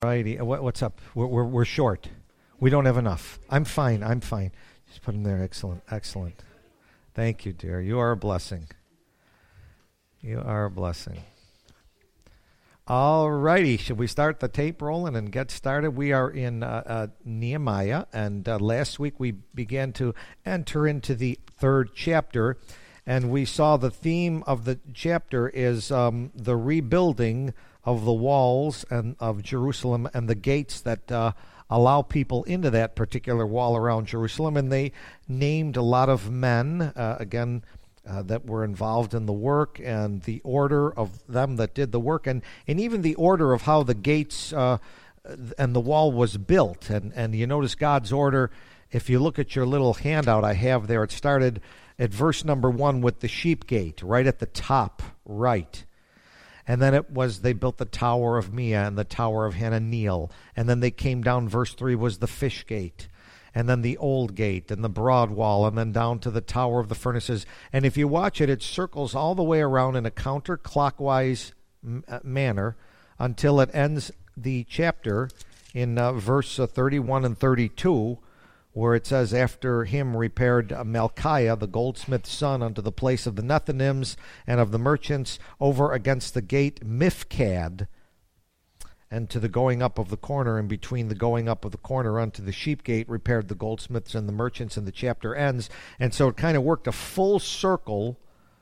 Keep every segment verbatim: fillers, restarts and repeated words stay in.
Righty. Uh, What, what's up? We're, we're, we're short. We don't have enough. I'm fine. I'm fine. Just put them there. Excellent. Excellent. Thank you, dear. You are a blessing. You are a blessing. All righty. Should we start the tape rolling and get started? We are in uh, uh, Nehemiah, and uh, last week we began to enter into the third chapter, and we saw the theme of the chapter is um, the rebuilding of the walls and of Jerusalem and the gates that uh, allow people into that particular wall around Jerusalem. And they named a lot of men, uh, again, uh, that were involved in the work and the order of them that did the work, and, and even the order of how the gates uh, and the wall was built. And, and you notice God's order, if you look at your little handout I have there, it started at verse number one with the sheep gate, right at the top right. And then it was, they built the Tower of Mia and the Tower of Hananeel. And then they came down, verse three was the fish gate. And then the old gate and the broad wall, and then down to the Tower of the Furnaces. And if you watch it, it circles all the way around in a counterclockwise m- manner until it ends the chapter in uh, verse uh, thirty-one and thirty-two, where it says, after him repaired Malchiah, the goldsmith's son, unto the place of the Nethinims and of the merchants over against the gate Mifkad, and to the going up of the corner, and between the going up of the corner unto the sheep gate repaired the goldsmiths and the merchants, and the chapter ends. And so it kind of worked a full circle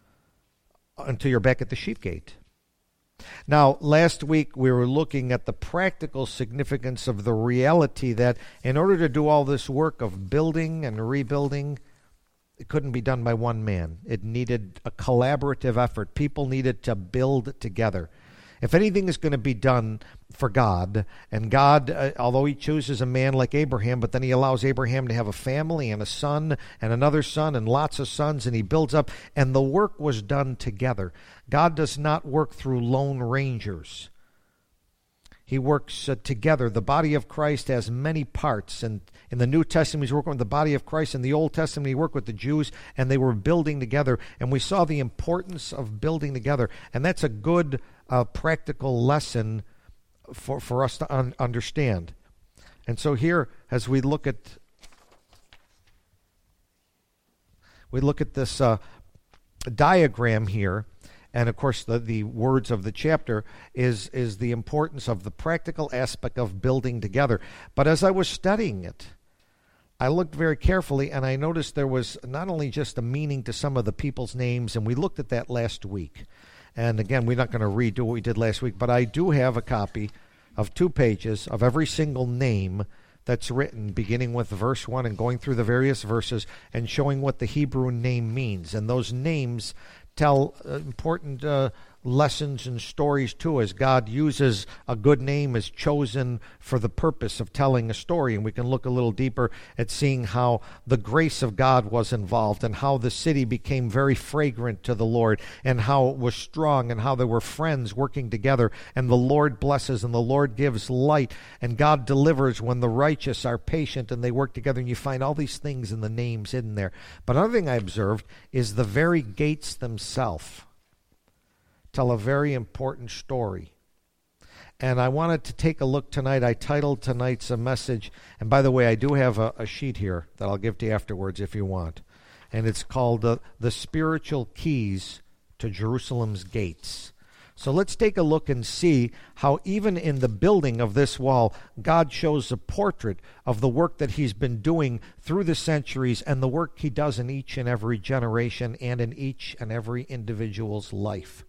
until you're back at the sheep gate. Now, last week we were looking at the practical significance of the reality that in order to do all this work of building and rebuilding, it couldn't be done by one man. It needed a collaborative effort. People needed to build together. If anything is going to be done for God, and God, uh, although he chooses a man like Abraham, but then he allows Abraham to have a family and a son and another son and lots of sons, and he builds up, and the work was done together. God does not work through lone rangers. He works uh, together. The body of Christ has many parts, and in the New Testament he's working with the body of Christ. In the Old Testament he worked with the Jews, and they were building together, and we saw the importance of building together, and that's a good uh, practical lesson for, for us to un- understand. And so here, as we look at we look at this uh, diagram here, and of course the, the words of the chapter is, is the importance of the practical aspect of building together. But as I was studying it, I looked very carefully, and I noticed there was not only just a meaning to some of the people's names, and we looked at that last week. And again, we're not going to redo what we did last week, but I do have a copy of two pages of every single name that's written, beginning with verse one and going through the various verses and showing what the Hebrew name means. And those names tell uh, important uh, lessons and stories too, as God uses a good name as chosen for the purpose of telling a story. And we can look a little deeper at seeing how the grace of God was involved, and how the city became very fragrant to the Lord, and how it was strong, and how there were friends working together, and the Lord blesses and the Lord gives light, and God delivers when the righteous are patient and they work together. And you find all these things in the names hidden there. But another thing I observed is the very gates themselves tell a very important story. And I wanted to take a look tonight. I titled tonight's a message, and by the way, I do have a, a sheet here that I'll give to you afterwards if you want. And it's called uh, The Spiritual Keys to Jerusalem's Gates. So let's take a look and see how even in the building of this wall, God shows a portrait of the work that he's been doing through the centuries, and the work he does in each and every generation and in each and every individual's life.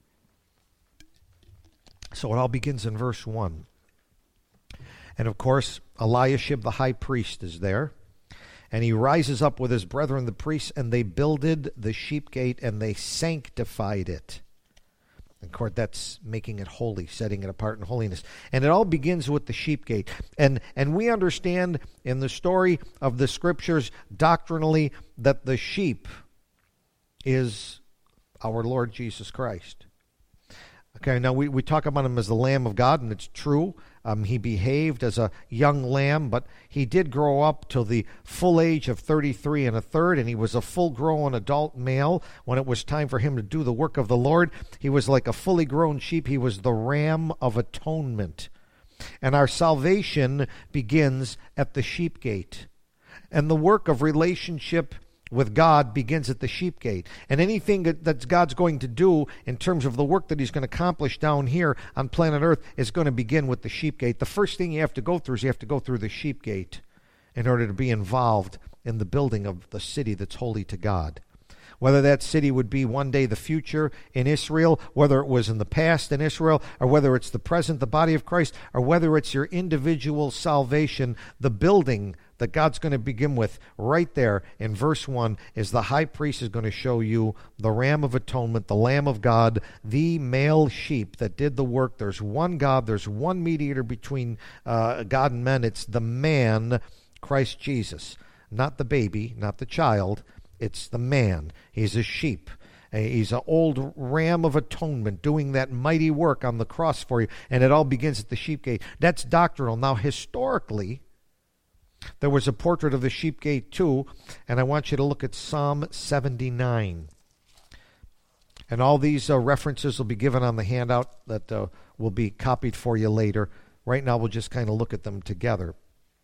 So it all begins in verse one. And of course, Eliashib the high priest is there. And he rises up with his brethren the priests, and they builded the sheep gate, and they sanctified it. Of course, that's making it holy, setting it apart in holiness. And it all begins with the sheep gate. And, and we understand in the story of the scriptures doctrinally that the sheep is our Lord Jesus Christ. Okay, now we, we talk about him as the Lamb of God, and it's true. Um, he behaved as a young lamb, but he did grow up till the full age of thirty-three and a third, and he was a full-grown adult male. When it was time for him to do the work of the Lord, he was like a fully grown sheep. He was the Ram of Atonement. And our salvation begins at the sheep gate. And the work of relationship with God begins at the sheep gate. And anything that God's going to do in terms of the work that he's going to accomplish down here on planet Earth is going to begin with the sheep gate. The first thing you have to go through is you have to go through the sheep gate in order to be involved in the building of the city that's holy to God. Whether that city would be one day the future in Israel, whether it was in the past in Israel, or whether it's the present, the body of Christ, or whether it's your individual salvation, the building that God's going to begin with right there in verse one is the high priest is going to show you the Ram of Atonement, the Lamb of God, the male sheep that did the work. There's one God, there's one mediator between uh, God and men. It's the man, Christ Jesus, not the baby, not the child. It's the man. He's a sheep. He's an old ram of atonement doing that mighty work on the cross for you. And it all begins at the sheep gate. That's doctrinal. Now, historically, there was a portrait of the sheep gate too. And I want you to look at Psalm seventy-nine. And all these uh, references will be given on the handout that uh, will be copied for you later. Right now, we'll just kind of look at them together.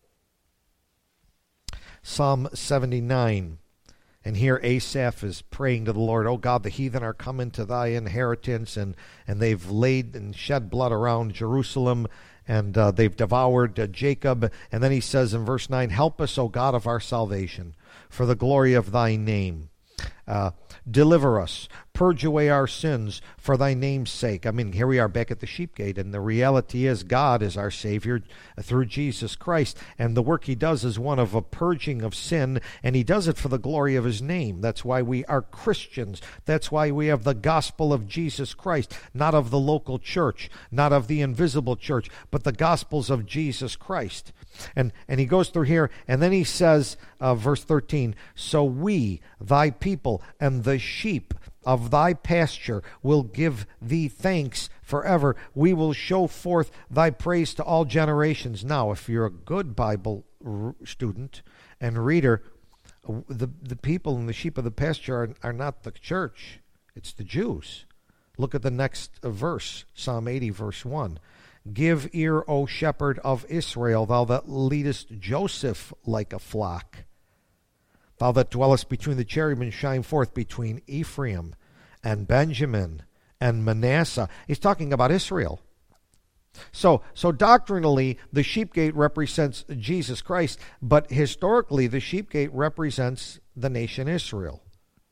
Psalm seventy-nine. And here Asaph is praying to the Lord, "Oh God, the heathen are come into thy inheritance, and, and they've laid and shed blood around Jerusalem, and uh, they've devoured uh, Jacob." And then he says in verse nine, "Help us, O God of our salvation, for the glory of thy name. Uh, deliver us, purge away our sins for thy name's sake." I mean, here we are back at the sheep gate, and the reality is God is our Savior through Jesus Christ, and the work he does is one of a purging of sin, and he does it for the glory of his name. That's why we are Christians. That's why we have the gospel of Jesus Christ, not of the local church, not of the invisible church, but the gospels of Jesus Christ. And and he goes through here, and then he says, uh, verse thirteen, "So we, thy people, and the sheep of thy pasture will give thee thanks forever. We will show forth thy praise to all generations." Now, if you're a good Bible r- student and reader, the, the people and the sheep of the pasture are, are not the church. It's the Jews. Look at the next verse, Psalm eighty, verse one. "Give ear, O shepherd of Israel, thou that leadest Joseph like a flock. Thou that dwellest between the cherubim, shine forth between Ephraim and Benjamin and Manasseh." He's talking about Israel. So, so doctrinally, the sheep gate represents Jesus Christ, but historically, the sheep gate represents the nation Israel.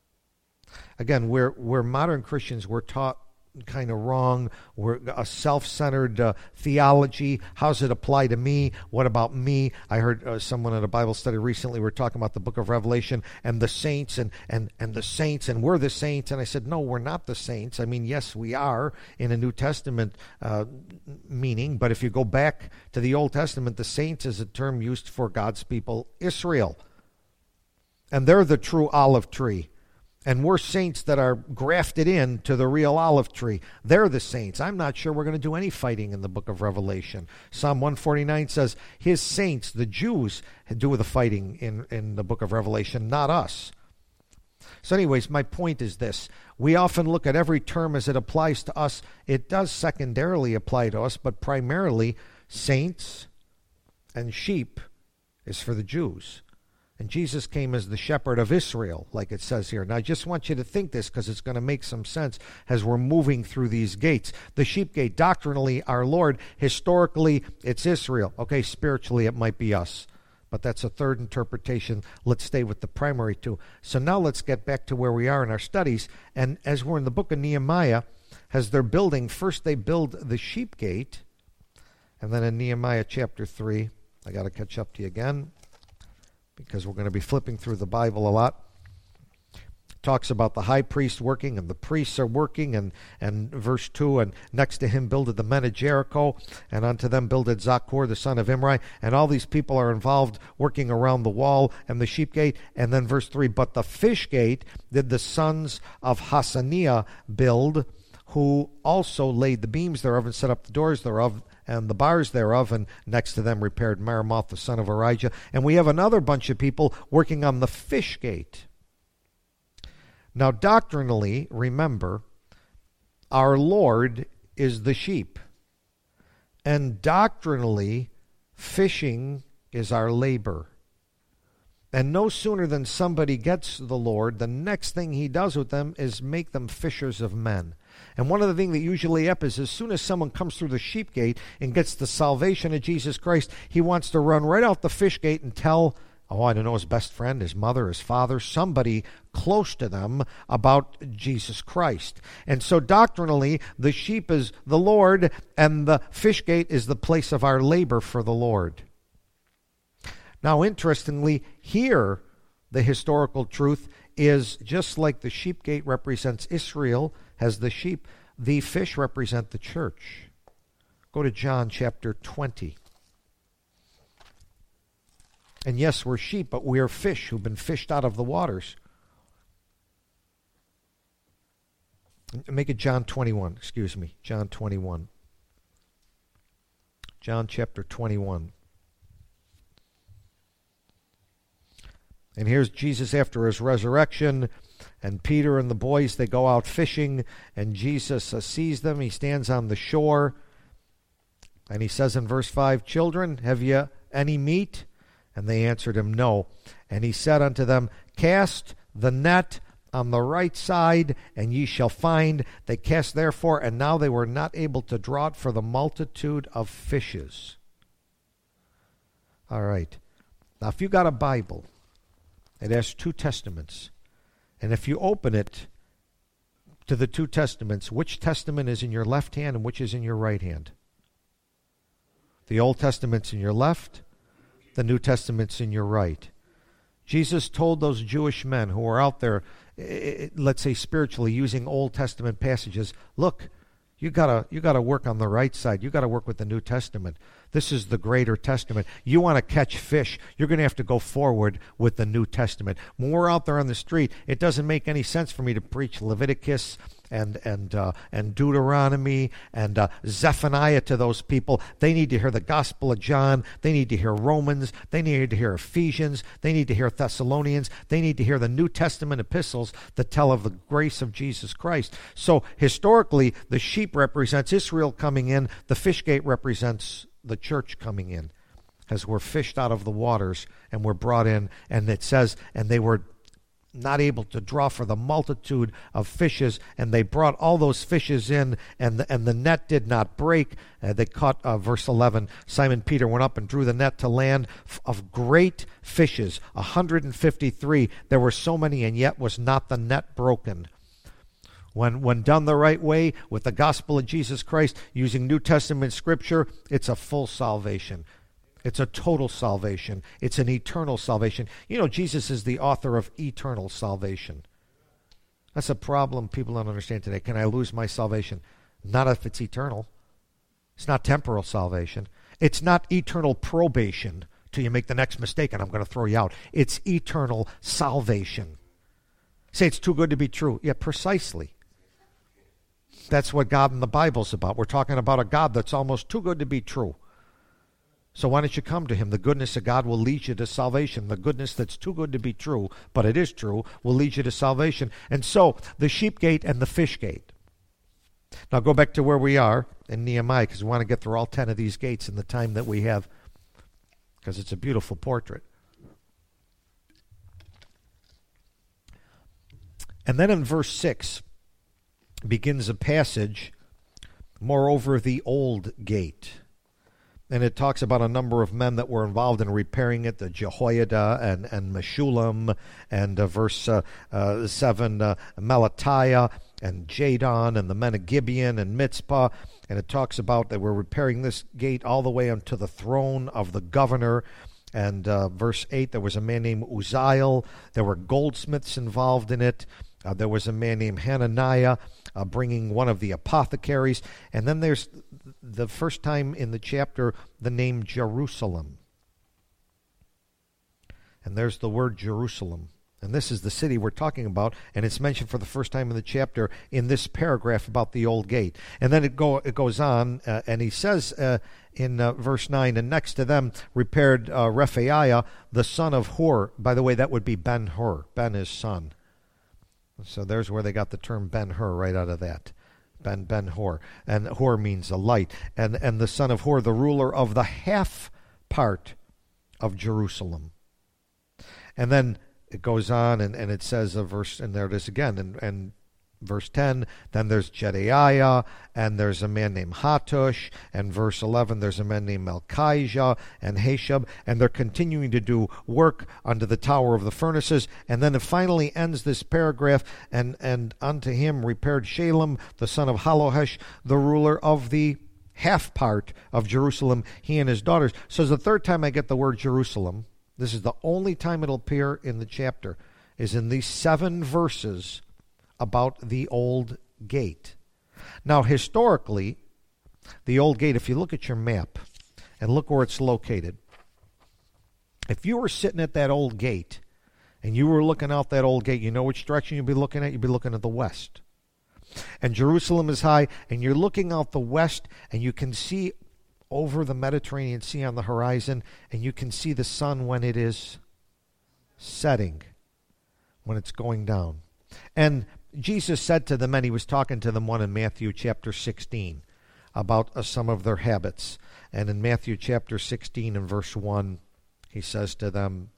Again, we're, we're modern Christians, we're taught kind of wrong. We're a self-centered uh, theology. How's it apply to me? What about me? I heard uh, someone at a Bible study recently, we were talking about the book of Revelation and the saints and, and, and the saints, and we're the saints. And I said, no, we're not the saints. I mean, yes, we are in a New Testament uh, meaning, but if you go back to the Old Testament, the saints is a term used for God's people, Israel. And they're the true olive tree. And we're saints that are grafted in to the real olive tree. They're the saints. I'm not sure we're going to do any fighting in the book of Revelation. Psalm one forty-nine says, his saints, the Jews, do the fighting in, in the book of Revelation, not us. So anyways, my point is this. We often look at every term as it applies to us. It does secondarily apply to us, but primarily saints and sheep is for the Jews. And Jesus came as the shepherd of Israel, like it says here. Now, I just want you to think this because it's going to make some sense as we're moving through these gates. The sheep gate, doctrinally, our Lord. Historically, it's Israel. Okay, spiritually, it might be us. But that's a third interpretation. Let's stay with the primary two. So now let's get back to where we are in our studies. And as we're in the book of Nehemiah, as they're building, first they build the sheep gate. And then in Nehemiah chapter three, I got to catch up to you again, because we're going to be flipping through the Bible a lot. Talks about the high priest working, and the priests are working, and, and verse two, and next to him builded the men of Jericho, and unto them builded Zaccur the son of Imri, and all these people are involved working around the wall and the sheep gate. And then verse three, but the fish gate did the sons of Hasaniah build, who also laid the beams thereof and set up the doors thereof, and the bars thereof, and next to them repaired Meremoth the son of Arijah. And we have another bunch of people working on the fish gate. Now, doctrinally, remember, our Lord is the sheep. And doctrinally, fishing is our labor. And no sooner than somebody gets the Lord, the next thing he does with them is make them fishers of men. And one of the things that usually happens is as soon as someone comes through the sheep gate and gets the salvation of Jesus Christ, he wants to run right out the fish gate and tell, oh, I don't know, his best friend, his mother, his father, somebody close to them about Jesus Christ. And so doctrinally, the sheep is the Lord, and the fish gate is the place of our labor for the Lord. Now, interestingly, here, the historical truth is just like the sheep gate represents Israel as the sheep, the fish represent the church. Go to John chapter twenty. And yes, we're sheep, but we are fish who've been fished out of the waters. Make it John twenty-one, excuse me, John twenty-one. John chapter twenty-one. And here's Jesus after his resurrection, and Peter and the boys, they go out fishing, and Jesus uh, sees them. He stands on the shore, and he says in verse five, "Children, have ye any meat?" And they answered him, "No." And he said unto them, "Cast the net on the right side, and ye shall find." They cast therefore, and now they were not able to draw it for the multitude of fishes. All right. Now, if you got a Bible, it has two testaments. And if you open it to the two testaments, which testament is in your left hand and which is in your right hand? The Old Testament's in your left, the New Testament's in your right. Jesus told those Jewish men who were out there, let's say spiritually, using Old Testament passages, look, you gotta you gotta work on the right side. You gotta work with the New Testament. This is the greater testament. You want to catch fish, you're going to have to go forward with the New Testament. When we're out there on the street, it doesn't make any sense for me to preach Leviticus and and uh, and Deuteronomy and uh, Zephaniah to those people. They need to hear the Gospel of John. They need to hear Romans. They need to hear Ephesians. They need to hear Thessalonians. They need to hear the New Testament epistles that tell of the grace of Jesus Christ. So historically, the sheep represents Israel coming in. The fish gate represents the church coming in, as we're fished out of the waters and we're brought in. And it says, and they were not able to draw for the multitude of fishes, and they brought all those fishes in, and the, and the net did not break. Uh, they caught, uh, verse eleven, Simon Peter went up and drew the net to land f- of great fishes, one hundred fifty-three. There were so many, and yet was not the net broken. When, when done the right way with the gospel of Jesus Christ, using New Testament scripture, it's a full salvation. It's a total salvation. It's an eternal salvation. You know, Jesus is the author of eternal salvation. That's a problem people don't understand today. Can I lose my salvation? Not if it's eternal. It's not temporal salvation. It's not eternal probation till you make the next mistake and I'm going to throw you out. It's eternal salvation. Say it's too good to be true. Yeah, precisely. That's what God in the Bible's about. We're talking about a God that's almost too good to be true. So why don't you come to him? The goodness of God will lead you to salvation. The goodness that's too good to be true, but it is true, will lead you to salvation. And so, the sheep gate and the fish gate. Now go back to where we are in Nehemiah, because we want to get through all ten of these gates in the time that we have, because it's a beautiful portrait. And then in verse six begins a passage, moreover the old gate. And it talks about a number of men that were involved in repairing it, the Jehoiada and, and Meshullam, and uh, verse uh, uh, seven, uh, Melatiah and Jadon, and the men of Gibeon and Mitzpah. And it talks about that we're repairing this gate all the way unto the throne of the governor. And uh, verse eight, there was a man named Uzziel. There were goldsmiths involved in it. Uh, there was a man named Hananiah uh, bringing one of the apothecaries. And then there's the first time in the chapter the name Jerusalem. And there's the word Jerusalem. And this is the city we're talking about, and it's mentioned for the first time in the chapter in this paragraph about the old gate. And then it go it goes on, uh, and he says uh, in uh, verse nine, and next to them repaired uh, Rephaiah, the son of Hur. By the way, that would be Ben-Hur, Ben his son. So there's where they got the term Ben-Hur right out of that. Ben Ben Hor, and Hor means a light, and and the son of Hor, the ruler of the half part of Jerusalem. And then it goes on, and, and it says a verse, and there it is again, and, and verse ten, then there's Jedaiah, and there's a man named Hattush, and verse eleven, there's a man named Melchijah and Hashab, and they're continuing to do work under the tower of the furnaces, and then it finally ends this paragraph, and, and unto him repaired Shalem, the son of Halohesh, the ruler of the half part of Jerusalem, he and his daughters. So it's the third time I get the word Jerusalem. This is the only time it'll appear in the chapter, is in these seven verses about the old gate. Now, historically, the old gate, if you look at your map and look where it's located, if you were sitting at that old gate and you were looking out that old gate, you know which direction you'd be looking at? You'd be looking at the west. And Jerusalem is high, and you're looking out the west, and you can see over the Mediterranean Sea on the horizon, and you can see the sun when it is setting, when it's going down. And Jesus said to the men, he was talking to them one in Matthew chapter sixteen about uh, some of their habits. And in Matthew chapter sixteen and verse one, he says to them,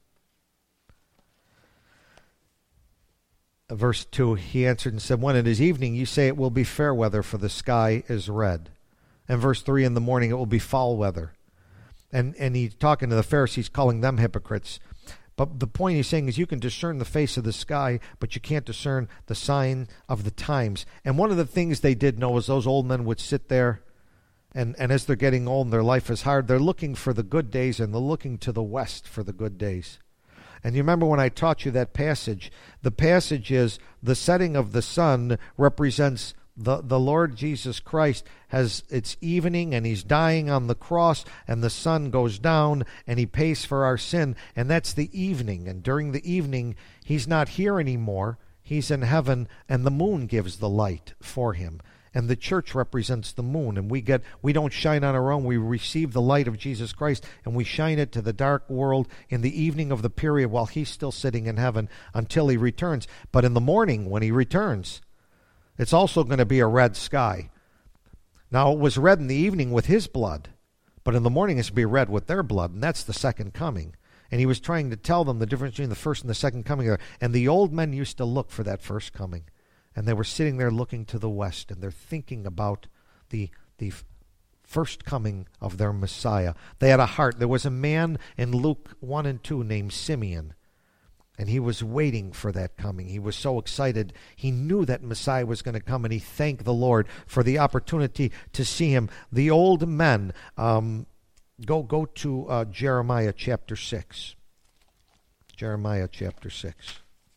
verse two, he answered and said, when it is evening, you say it will be fair weather, for the sky is red. And verse three, in the morning it will be foul weather. And, and he's talking to the Pharisees, calling them hypocrites. But the point he's saying is you can discern the face of the sky, but you can't discern the sign of the times. And one of the things they did know is those old men would sit there, and, and as they're getting old and their life is hard, they're looking for the good days, and they're looking to the west for the good days. And you remember when I taught you that passage, the passage is the setting of the sun represents The, the Lord Jesus Christ has, it's evening, and he's dying on the cross, and the sun goes down, and he pays for our sin, and that's the evening. And during the evening, he's not here anymore. He's in heaven, and the moon gives the light for him. And the church represents the moon, and we get we don't shine on our own. We receive the light of Jesus Christ, and we shine it to the dark world in the evening of the period while he's still sitting in heaven until he returns. But in the morning, when he returns, it's also going to be a red sky. Now, it was red in the evening with his blood, but in the morning it's going to be red with their blood, and that's the second coming. And he was trying to tell them the difference between the first and the second coming. And the old men used to look for that first coming, and they were sitting there looking to the west, and they're thinking about the the first coming of their Messiah. They had a heart. There was a man in Luke one and two named Simeon, and he was waiting for that coming. He was so excited. He knew that Messiah was going to come, and he thanked the Lord for the opportunity to see him. The old men, um, go go to uh, Jeremiah chapter six. Jeremiah chapter six.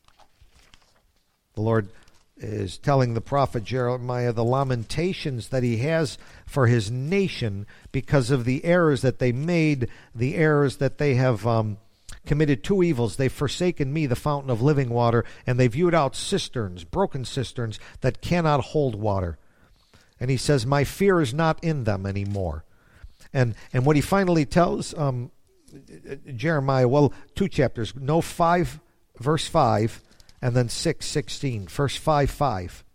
The Lord is telling the prophet Jeremiah the lamentations that he has for his nation because of the errors that they made, the errors that they have um, committed two evils. They've forsaken me, the fountain of living water, and they've hewed out cisterns, broken cisterns that cannot hold water. And he says, my fear is not in them anymore. And and what he finally tells um, Jeremiah, well, two chapters, no five, verse five, and then six, sixteen, verse five, five.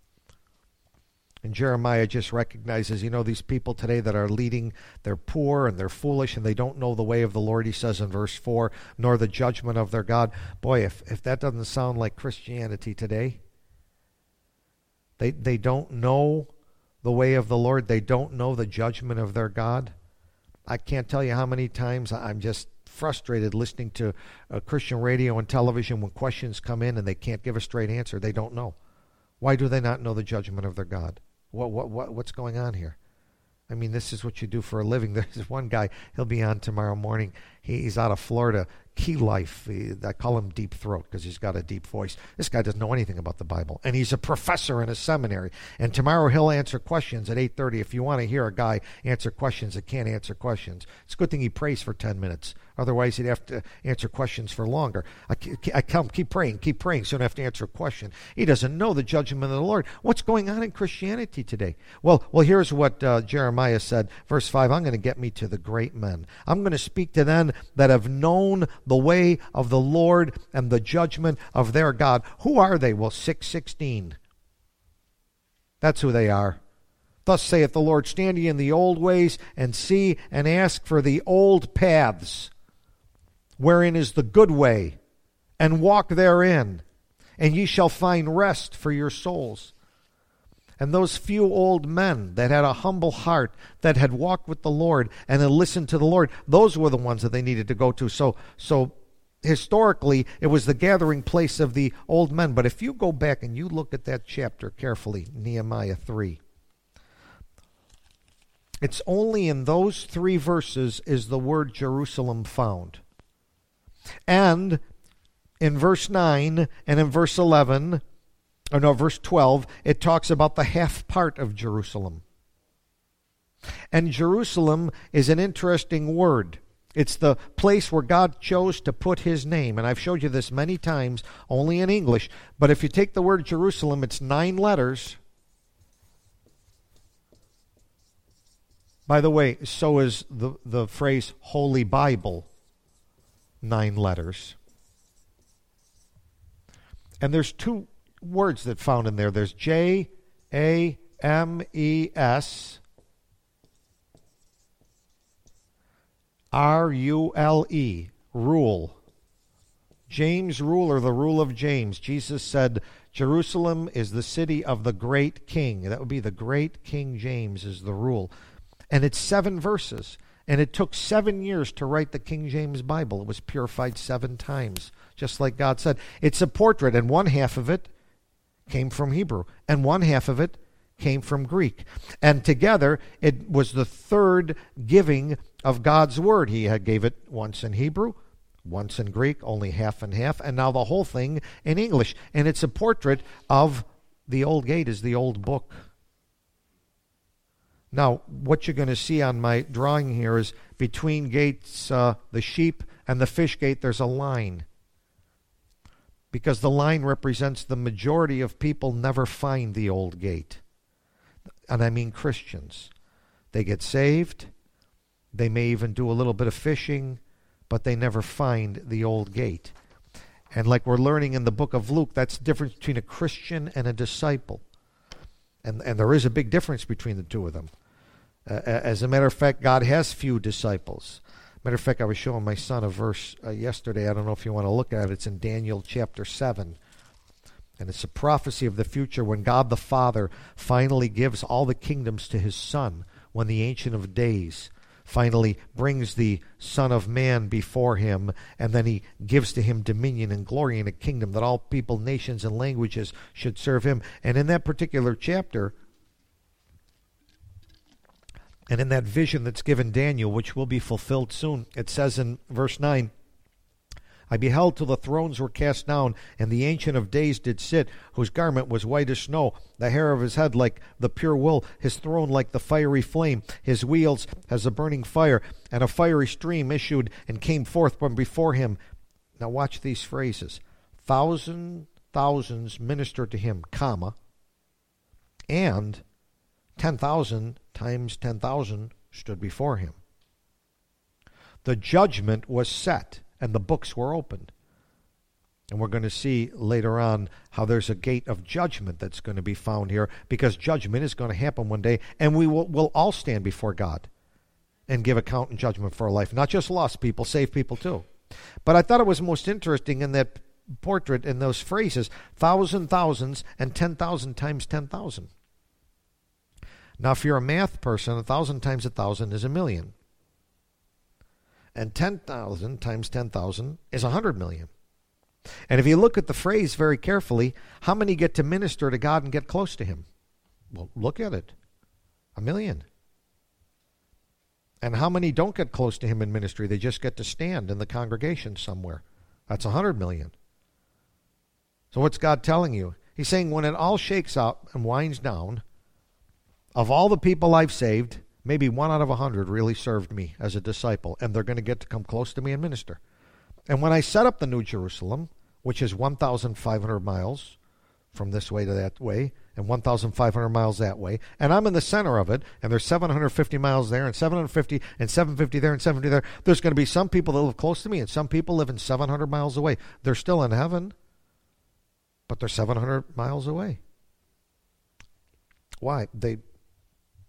And Jeremiah just recognizes, you know, these people today that are leading, they're poor and they're foolish and they don't know the way of the Lord, he says in verse four, nor the judgment of their God. Boy, if, if that doesn't sound like Christianity today, they they don't know the way of the Lord, they don't know the judgment of their God. I can't tell you how many times I'm just frustrated listening to uh, Christian radio and television when questions come in and they can't give a straight answer. They don't know. Why do they not know the judgment of their God? What what what what's going on here? I mean, this is what you do for a living. There's one guy, he'll be on tomorrow morning. He, he's out of Florida. Key Life. He, I call him Deep Throat because he's got a deep voice. This guy doesn't know anything about the Bible. And he's a professor in a seminary. And tomorrow he'll answer questions at eight thirty. If you want to hear a guy answer questions that can't answer questions, it's a good thing he prays for ten minutes. Otherwise, he'd have to answer questions for longer. I, I tell him, keep praying, keep praying, so you don't have to answer a question. He doesn't know the judgment of the Lord. What's going on in Christianity today? Well, well, here's what uh, Jeremiah said. Verse five, I'm going to get me to the great men. I'm going to speak to them that have known the way of the Lord and the judgment of their God. Who are they? Well, six sixteen. That's who they are. Thus saith the Lord, stand ye in the old ways, and see and ask for the old paths, wherein is the good way, and walk therein, and ye shall find rest for your souls. And those few old men that had a humble heart, that had walked with the Lord and had listened to the Lord, those were the ones that they needed to go to. So, so historically, it was the gathering place of the old men. But if you go back and you look at that chapter carefully, Nehemiah three, it's only in those three verses is the word Jerusalem found. And in verse nine and in verse eleven, or no, verse twelve, it talks about the half part of Jerusalem. And Jerusalem is an interesting word. It's the place where God chose to put his name. And I've showed you this many times, only in English. But if you take the word Jerusalem, it's nine letters. By the way, so is the, the phrase Holy Bible, nine letters. And there's two words that found in there. There's J A M E S R U L E, rule. James ruler, the rule of James. Jesus said, Jerusalem is the city of the great king. That would be the great King James is the rule. And it's seven verses. And it took seven years to write the King James Bible. It was purified seven times, just like God said. It's a portrait, and one half of it came from Hebrew, and one half of it came from Greek. And together, it was the third giving of God's word. He had gave it once in Hebrew, once in Greek, only half and half, and now the whole thing in English. And it's a portrait of the old gate is the old book. Now, what you're going to see on my drawing here is between gates, uh, the sheep and the fish gate, there's a line. Because the line represents the majority of people never find the old gate. And I mean Christians. They get saved. They may even do a little bit of fishing, but they never find the old gate. And like we're learning in the book of Luke, that's the difference between a Christian and a disciple. And, and there is a big difference between the two of them. Uh, as a matter of fact, God has few disciples. Matter of fact, I was showing my son a verse uh, yesterday. I don't know if you want to look at it. It's in Daniel chapter seven. And it's a prophecy of the future when God the Father finally gives all the kingdoms to his Son, when the Ancient of Days finally brings the Son of Man before him, and then he gives to him dominion and glory and a kingdom that all people, nations, and languages should serve him. And in that particular chapter, and in that vision that's given Daniel, which will be fulfilled soon, it says in verse nine, I beheld till the thrones were cast down, and the Ancient of Days did sit, whose garment was white as snow, the hair of his head like the pure wool, his throne like the fiery flame, his wheels as a burning fire, and a fiery stream issued and came forth from before him. Now watch these phrases. Thousand thousands ministered to him, comma, and ten thousand times ten thousand stood before him. The judgment was set, and the books were opened. And we're going to see later on how there's a gate of judgment that's going to be found here, because judgment is going to happen one day, and we will we'll all stand before God and give account and judgment for our life. Not just lost people, saved people too. But I thought it was most interesting in that portrait, in those phrases, thousand thousands and ten thousand times ten thousand. Now, if you're a math person, a thousand times a thousand is a million. And ten thousand times ten thousand is one hundred million. And if you look at the phrase very carefully, how many get to minister to God and get close to him? Well, look at it. A million. And how many don't get close to him in ministry? They just get to stand in the congregation somewhere. That's one hundred million. So what's God telling you? He's saying when it all shakes out and winds down, of all the people I've saved, maybe one out of a hundred really served me as a disciple, and they're going to get to come close to me and minister. And when I set up the New Jerusalem, which is one thousand five hundred miles from this way to that way, and one thousand five hundred miles that way, and I'm in the center of it, and there's seven hundred fifty miles there, and seven hundred fifty, and seven hundred fifty there, and seven hundred fifty there, there's going to be some people that live close to me, and some people live in seven hundred miles away. They're still in heaven, but they're seven hundred miles away. Why? They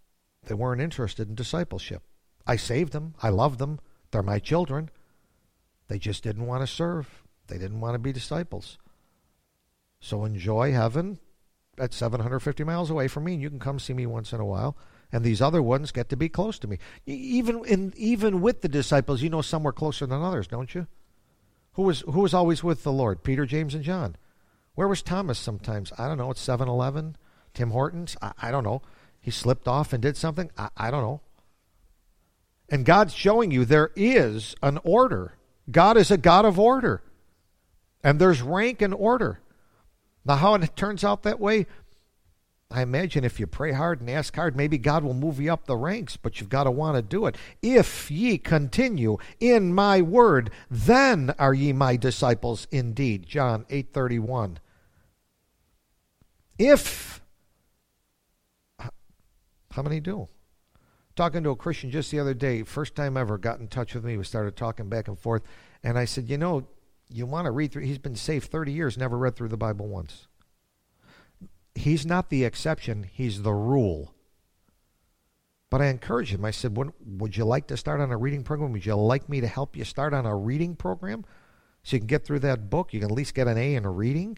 They weren't interested in discipleship. I saved them. I love them. They're my children. They just didn't want to serve. They didn't want to be disciples. So enjoy heaven at seven hundred fifty miles away from me, and you can come see me once in a while. And these other ones get to be close to me. Even in even with the disciples, you know some were closer than others, don't you? Who was who was always with the Lord? Peter, James, and John. Where was Thomas sometimes? I don't know. It's seven eleven. Tim Hortons? I, I don't know. He slipped off and did something? I, I don't know. And God's showing you there is an order. God is a God of order. And there's rank and order. Now, how it turns out that way, I imagine if you pray hard and ask hard, maybe God will move you up the ranks, but you've got to want to do it. If ye continue in my word, then are ye my disciples indeed. John eight thirty-one. If, how many do? Talking to a Christian just the other day, first time ever got in touch with me, we started talking back and forth, and I said, you know, you want to read through, he's been saved thirty years, never read through the Bible once. He's not the exception, he's the rule. But I encouraged him. I said, would, would you like to start on a reading program? Would you like me to help you start on a reading program so you can get through that book? You can at least get an A in a reading.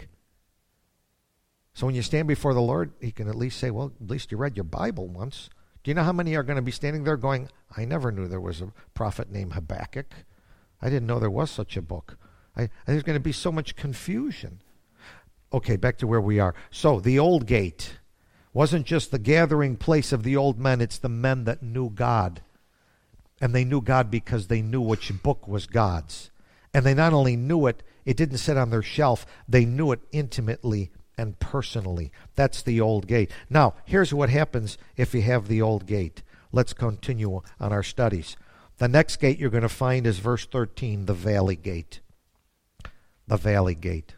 So when you stand before the Lord, he can at least say, well, at least you read your Bible once. Do you know how many are going to be standing there going, I never knew there was a prophet named Habakkuk. I didn't know there was such a book. I, there's going to be so much confusion. Okay, back to where we are. So the old gate wasn't just the gathering place of the old men. It's the men that knew God. And they knew God because they knew which book was God's. And they not only knew it, it didn't sit on their shelf. They knew it intimately and personally. That's the old gate. Now, here's what happens if you have the old gate. Let's continue on our studies. The next gate you're going to find is verse thirteen, the valley gate. The valley gate.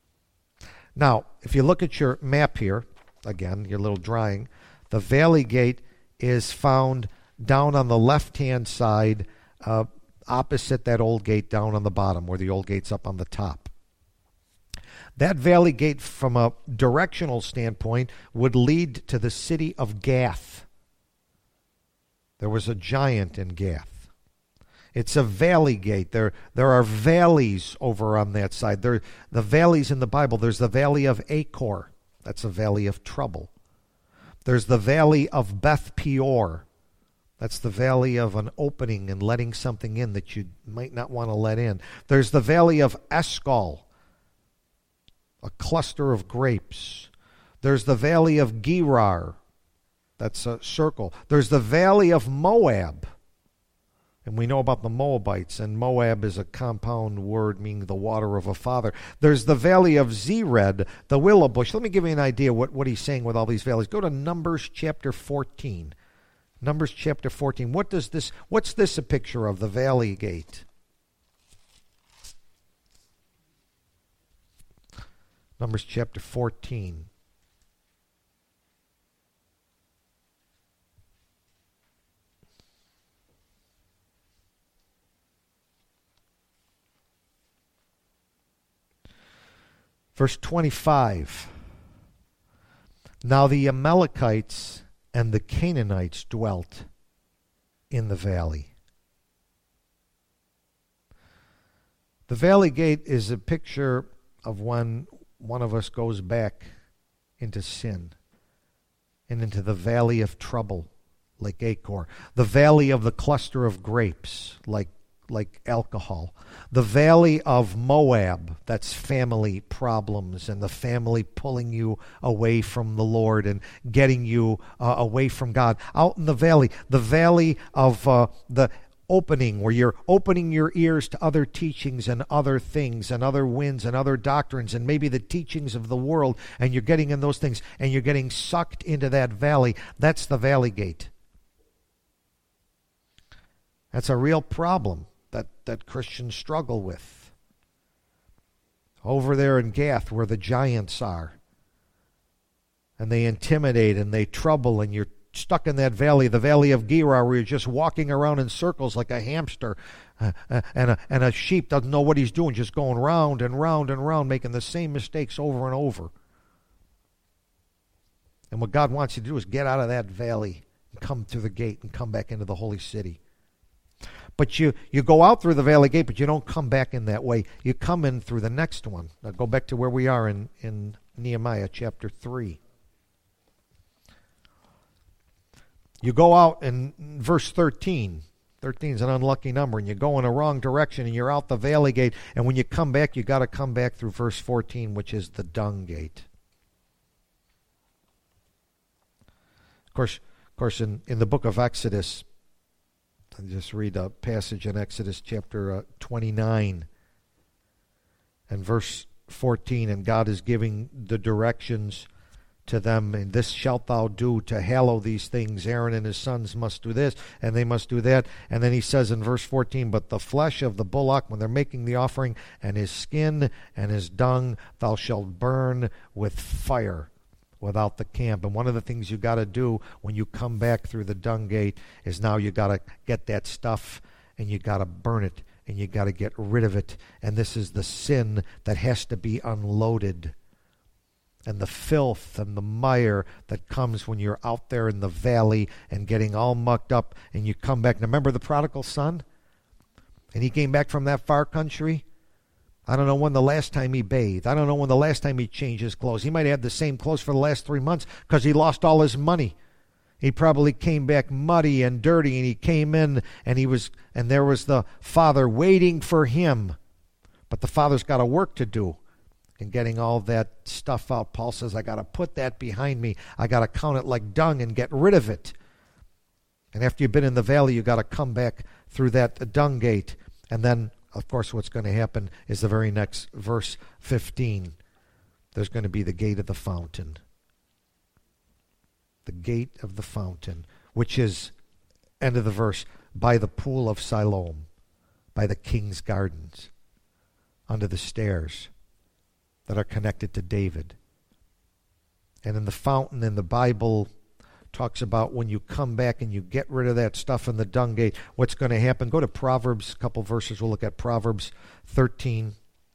Now, if you look at your map here, again, your little drawing, the valley gate is found down on the left-hand side, uh, opposite that old gate down on the bottom, where the old gate's up on the top. That valley gate, from a directional standpoint, would lead to the city of Gath. There was a giant in Gath. It's a valley gate. There, there are valleys over on that side. There, the valleys in the Bible, there's the valley of Achor. That's a valley of trouble. There's the valley of Beth Peor. That's the valley of an opening and letting something in that you might not want to let in. There's the valley of Eshcol, a cluster of grapes. There's the valley of Gerar. That's a circle. There's the valley of Moab. And we know about the Moabites, and Moab is a compound word meaning the water of a father. There's the valley of Zered, the willow bush. Let me give you an idea what, what he's saying with all these valleys. Go to Numbers chapter fourteen. Numbers chapter fourteen. What does this, what's this a picture of, the valley gate? Numbers chapter fourteen. Verse twenty-five. Now the Amalekites and the Canaanites dwelt in the valley. The valley gate is a picture of when one of us goes back into sin and into the valley of trouble, like Achor. The valley of the cluster of grapes, like like alcohol. The valley of Moab, that's family problems and the family pulling you away from the Lord and getting you uh, away from God. Out in the valley, the valley of uh, the opening, where you're opening your ears to other teachings and other things and other winds and other doctrines and maybe the teachings of the world, and you're getting in those things and you're getting sucked into that valley. That's the valley gate. That's a real problem that, that Christians struggle with. Over there in Gath, where the giants are, and they intimidate and they trouble, and you're stuck in that valley, the valley of Gerar, where you're just walking around in circles like a hamster, uh, uh, and, a, and a sheep doesn't know what he's doing, just going round and round and round, making the same mistakes over and over. And what God wants you to do is get out of that valley, come through the gate and come back into the holy city. But you, you go out through the valley gate, but you don't come back in that way. You come in through the next one. Now go back to where we are in, in Nehemiah chapter three. You go out in verse thirteen. thirteen is an unlucky number, and you go in a wrong direction, and you're out the valley gate. And when you come back, you got to come back through verse fourteen, which is the dung gate. Of course, of course, in, in the book of Exodus, I'll just read a passage in Exodus chapter uh, twenty-nine and verse fourteen, and God is giving the directions to them, and this shalt thou do to hallow these things. Aaron and his sons must do this, and they must do that. And then he says in verse fourteen, but the flesh of the bullock, when they're making the offering, and his skin and his dung, thou shalt burn with fire without the camp. And one of the things you got to do when you come back through the dung gate is now you got to get that stuff and you got to burn it and you got to get rid of it. And this is the sin that has to be unloaded. And the filth and the mire that comes when you're out there in the valley and getting all mucked up and you come back. Now remember the prodigal son? And he came back from that far country? I don't know when the last time he bathed. I don't know when the last time he changed his clothes. He might have had the same clothes for the last three months because he lost all his money. He probably came back muddy and dirty, and he came in and he was, and there was the father waiting for him. But the father's got a work to do in getting all that stuff out. Paul says, I got to put that behind me. I got to count it like dung and get rid of it. And after you've been in the valley, you got to come back through that dung gate. And then, of course, what's going to happen is the very next verse fifteen. There's going to be the gate of the fountain. The gate of the fountain, which is, end of the verse, by the pool of Siloam, by the king's gardens, under the stairs that are connected to David. And in the fountain in the Bible talks about when you come back and you get rid of that stuff in the dung gate, what's going to happen. Go to Proverbs, a couple verses. We'll look at Proverbs thirteen.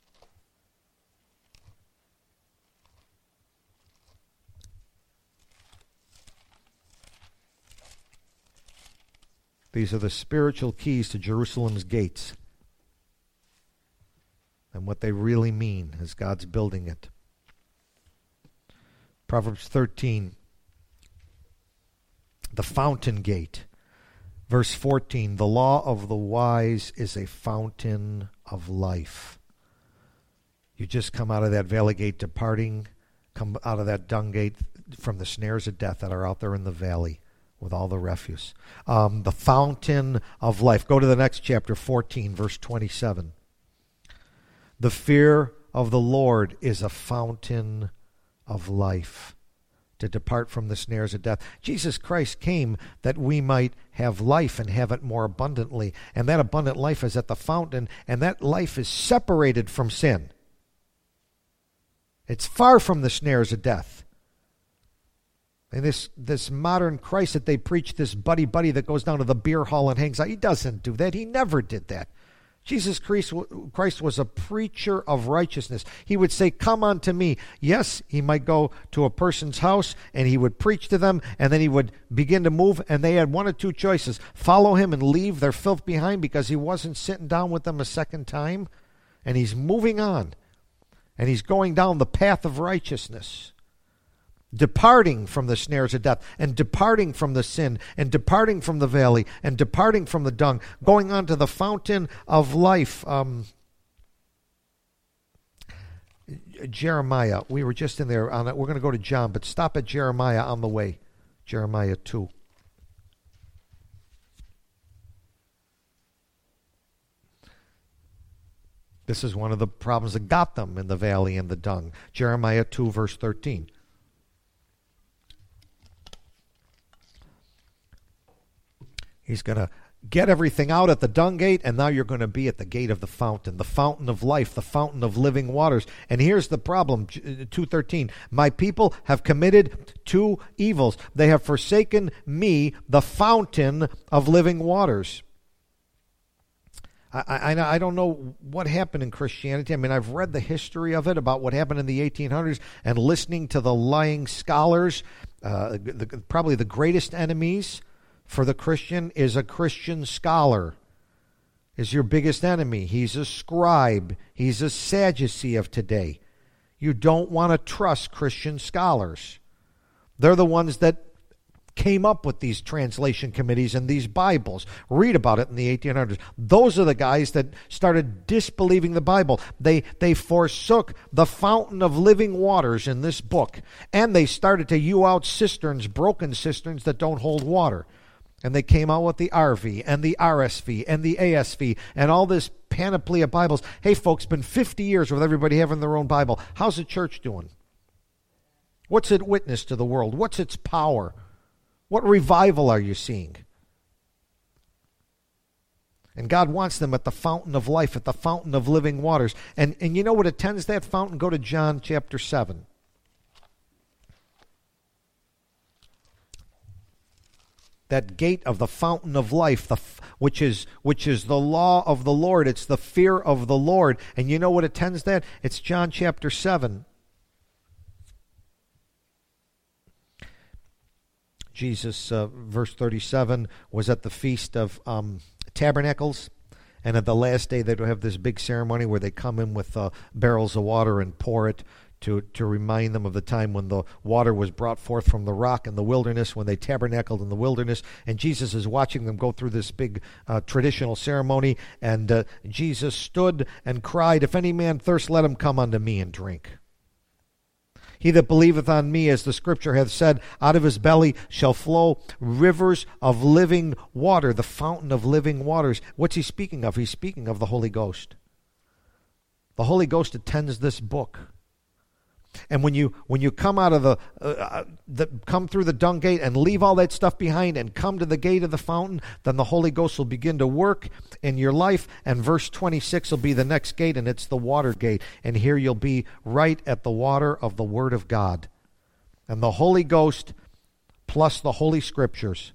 These are the spiritual keys to Jerusalem's gates and what they really mean as God's building it. Proverbs thirteen, the fountain gate. Verse fourteen, the law of the wise is a fountain of life. You just come out of that valley gate departing, come out of that dung gate from the snares of death that are out there in the valley with all the refuse. Um, the fountain of life. Go to the next chapter, fourteen, verse twenty-seven. The fear of the Lord is a fountain of life, to depart from the snares of death. Jesus Christ came that we might have life and have it more abundantly. And that abundant life is at the fountain, and that life is separated from sin. It's far from the snares of death. And this, this modern Christ that they preach, this buddy-buddy that goes down to the beer hall and hangs out, he doesn't do that. He never did that. Jesus Christ, Christ was a preacher of righteousness. He would say, come unto me. Yes, he might go to a person's house and he would preach to them, and then he would begin to move, and they had one or two choices. Follow him and leave their filth behind because he wasn't sitting down with them a second time, and he's moving on, and he's going down the path of righteousness, departing from the snares of death, and departing from the sin, and departing from the valley, and departing from the dung, going on to the fountain of life. Um, Jeremiah, we were just in there on it. We're going to go to John, but stop at Jeremiah on the way. Jeremiah two. This is one of the problems that got them in the valley and the dung. Jeremiah two, verse thirteen. He's going to get everything out at the dung gate, and now you're going to be at the gate of the fountain, the fountain of life, the fountain of living waters. And here's the problem, two thirteen. My people have committed two evils. They have forsaken me, the fountain of living waters. I, I, I don't know what happened in Christianity. I mean, I've read the history of it, about what happened in the eighteen hundreds, and listening to the lying scholars, uh, the, probably the greatest enemies for the Christian is a Christian scholar, is your biggest enemy. He's a scribe. He's a Sadducee of today. You don't want to trust Christian scholars. They're the ones that came up with these translation committees and these Bibles. Read about it in the eighteen hundreds. Those are the guys that started disbelieving the Bible. They they forsook the fountain of living waters in this book, and they started to hew out cisterns, broken cisterns that don't hold water. And they came out with the R V and the R S V and the A S V and all this panoply of Bibles. Hey, folks, been fifty years with everybody having their own Bible. How's the church doing? What's it witness to the world? What's its power? What revival are you seeing? And God wants them at the fountain of life, at the fountain of living waters. And, and you know what attends that fountain? Go to John chapter seven. That gate of the fountain of life, the, which is which is the law of the Lord. It's the fear of the Lord. And you know what attends that? It's John chapter seven. Jesus, uh, verse thirty-seven, was at the Feast of um, Tabernacles. And at the last day, they have this big ceremony where they come in with uh, barrels of water and pour it to, to remind them of the time when the water was brought forth from the rock in the wilderness, when they tabernacled in the wilderness. And Jesus is watching them go through this big uh, traditional ceremony. And uh, Jesus stood and cried, "If any man thirst, let him come unto me and drink. He that believeth on me, as the scripture hath said, out of his belly shall flow rivers of living water," the fountain of living waters. What's he speaking of? He's speaking of the Holy Ghost. The Holy Ghost attends this book. And when you when you come out of the, uh, the come through the dung gate and leave all that stuff behind and come to the gate of the fountain, then the Holy Ghost will begin to work in your life. And verse twenty-six will be the next gate, and it's the water gate. And here you'll be right at the water of the Word of God. And the Holy Ghost plus the Holy Scriptures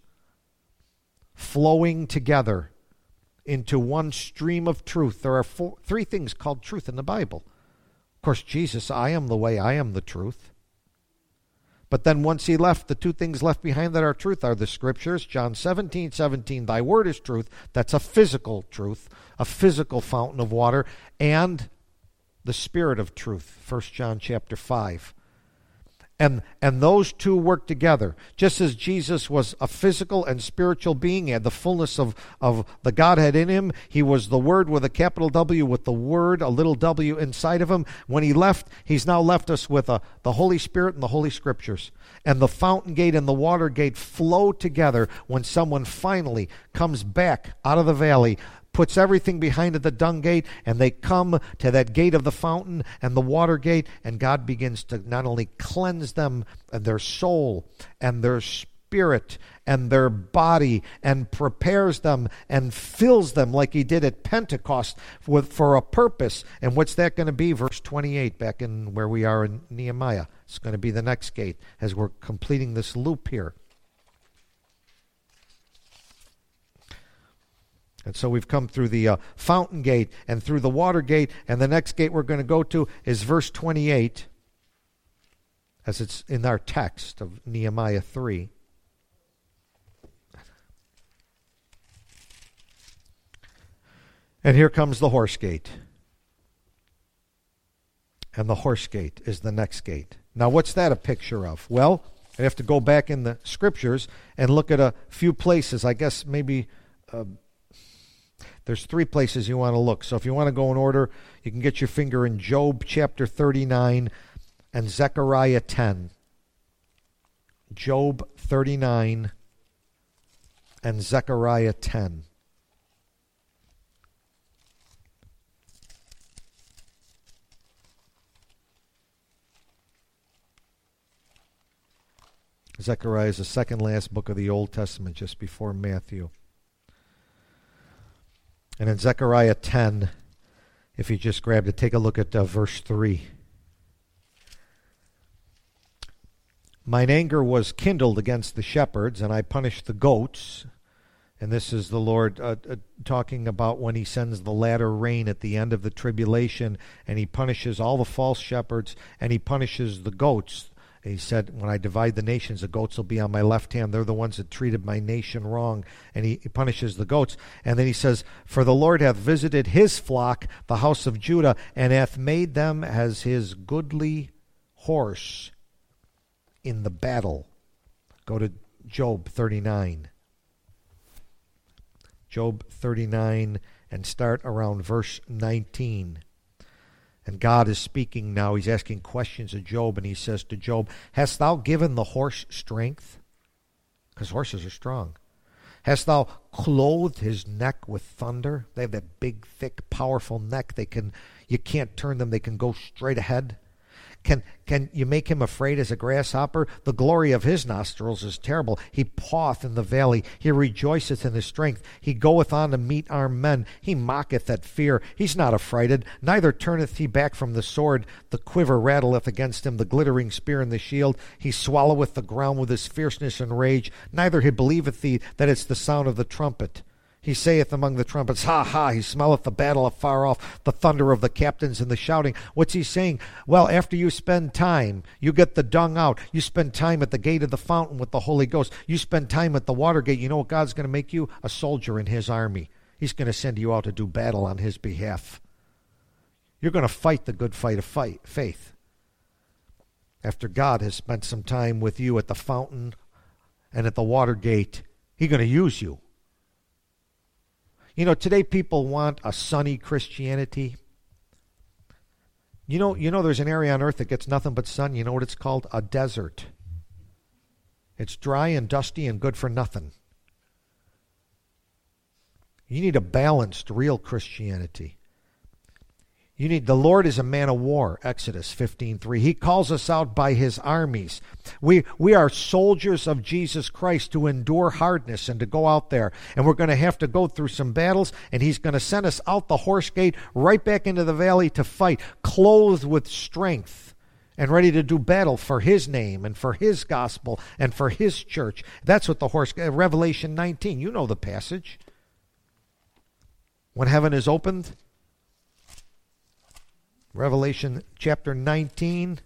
flowing together into one stream of truth. There are four, three things called truth in the Bible. Of course, Jesus, I am the way, I am the truth. But then once he left, the two things left behind that are truth are the Scriptures. John seventeen, seventeen, thy word is truth. That's a physical truth, a physical fountain of water. And the Spirit of truth, First John chapter five. And and those two work together. Just as Jesus was a physical and spiritual being, he had the fullness of, of the Godhead in him. He was the Word with a capital W, with the Word, a little W inside of him. When he left, he's now left us with a, the Holy Spirit and the Holy Scriptures. And the fountain gate and the water gate flow together when someone finally comes back out of the valley, puts everything behind at the dung gate, and they come to that gate of the fountain and the water gate, and God begins to not only cleanse them and their soul and their spirit and their body, and prepares them and fills them like he did at Pentecost with, for a purpose. And what's that going to be? Verse twenty-eight, back in where we are in Nehemiah. It's going to be the next gate as we're completing this loop here. And so we've come through the uh, fountain gate and through the water gate, and the next gate we're going to go to is verse twenty-eight, as it's in our text of Nehemiah three. And here comes the horse gate. And the horse gate is the next gate. Now, what's that a picture of? Well, I have to go back in the Scriptures and look at a few places. I guess maybe... Uh, There's three places you want to look. So if you want to go in order, you can get your finger in Job chapter thirty-nine and Zechariah ten. Job thirty-nine and Zechariah ten. Zechariah is the second last book of the Old Testament, just before Matthew. And in Zechariah ten, if you just grabbed it, take a look at uh, verse three. Mine anger was kindled against the shepherds, and I punished the goats. And this is the Lord uh, uh, talking about when he sends the latter rain at the end of the tribulation, and he punishes all the false shepherds, and he punishes the goats. He said, when I divide the nations, the goats will be on my left hand. They're the ones that treated my nation wrong. And he, he punishes the goats. And then he says, for the Lord hath visited his flock, the house of Judah, and hath made them as his goodly horse in the battle. Go to Job thirty-nine. Job thirty-nine, and start around verse nineteen. And God is speaking now. He's asking questions of Job, and he says to Job, hast thou given the horse strength? Because horses are strong. Hast thou clothed his neck with thunder? They have that big, thick, powerful neck. They can, you can't turn them. They can go straight ahead. Can, can you make him afraid as a grasshopper? The glory of his nostrils is terrible. He paweth in the valley. He rejoiceth in his strength. He goeth on to meet armed men. He mocketh at fear. He's not affrighted. Neither turneth he back from the sword. The quiver rattleth against him, the glittering spear and the shield. He swalloweth the ground with his fierceness and rage. Neither he believeth thee that it's the sound of the trumpet. He saith among the trumpets, ha, ha, he smelleth the battle afar off, the thunder of the captains and the shouting. What's he saying? Well, after you spend time, you get the dung out. You spend time at the gate of the fountain with the Holy Ghost. You spend time at the water gate. You know what God's going to make you? A soldier in his army. He's going to send you out to do battle on his behalf. You're going to fight the good fight of fight, faith. After God has spent some time with you at the fountain and at the water gate, he's going to use you. You know, today people want a sunny Christianity. You know, you know there's an area on earth that gets nothing but sun. You know what it's called? A desert. It's dry and dusty and good for nothing. You need a balanced, real Christianity. You need, the Lord is a man of war, Exodus fifteen three. He calls us out by his armies. We we are soldiers of Jesus Christ to endure hardness and to go out there. And we're going to have to go through some battles, and he's going to send us out the horse gate, right back into the valley to fight, clothed with strength and ready to do battle for his name and for his gospel and for his church. That's what the horse, Revelation nineteen, you know the passage. When heaven is opened, Revelation chapter nineteen,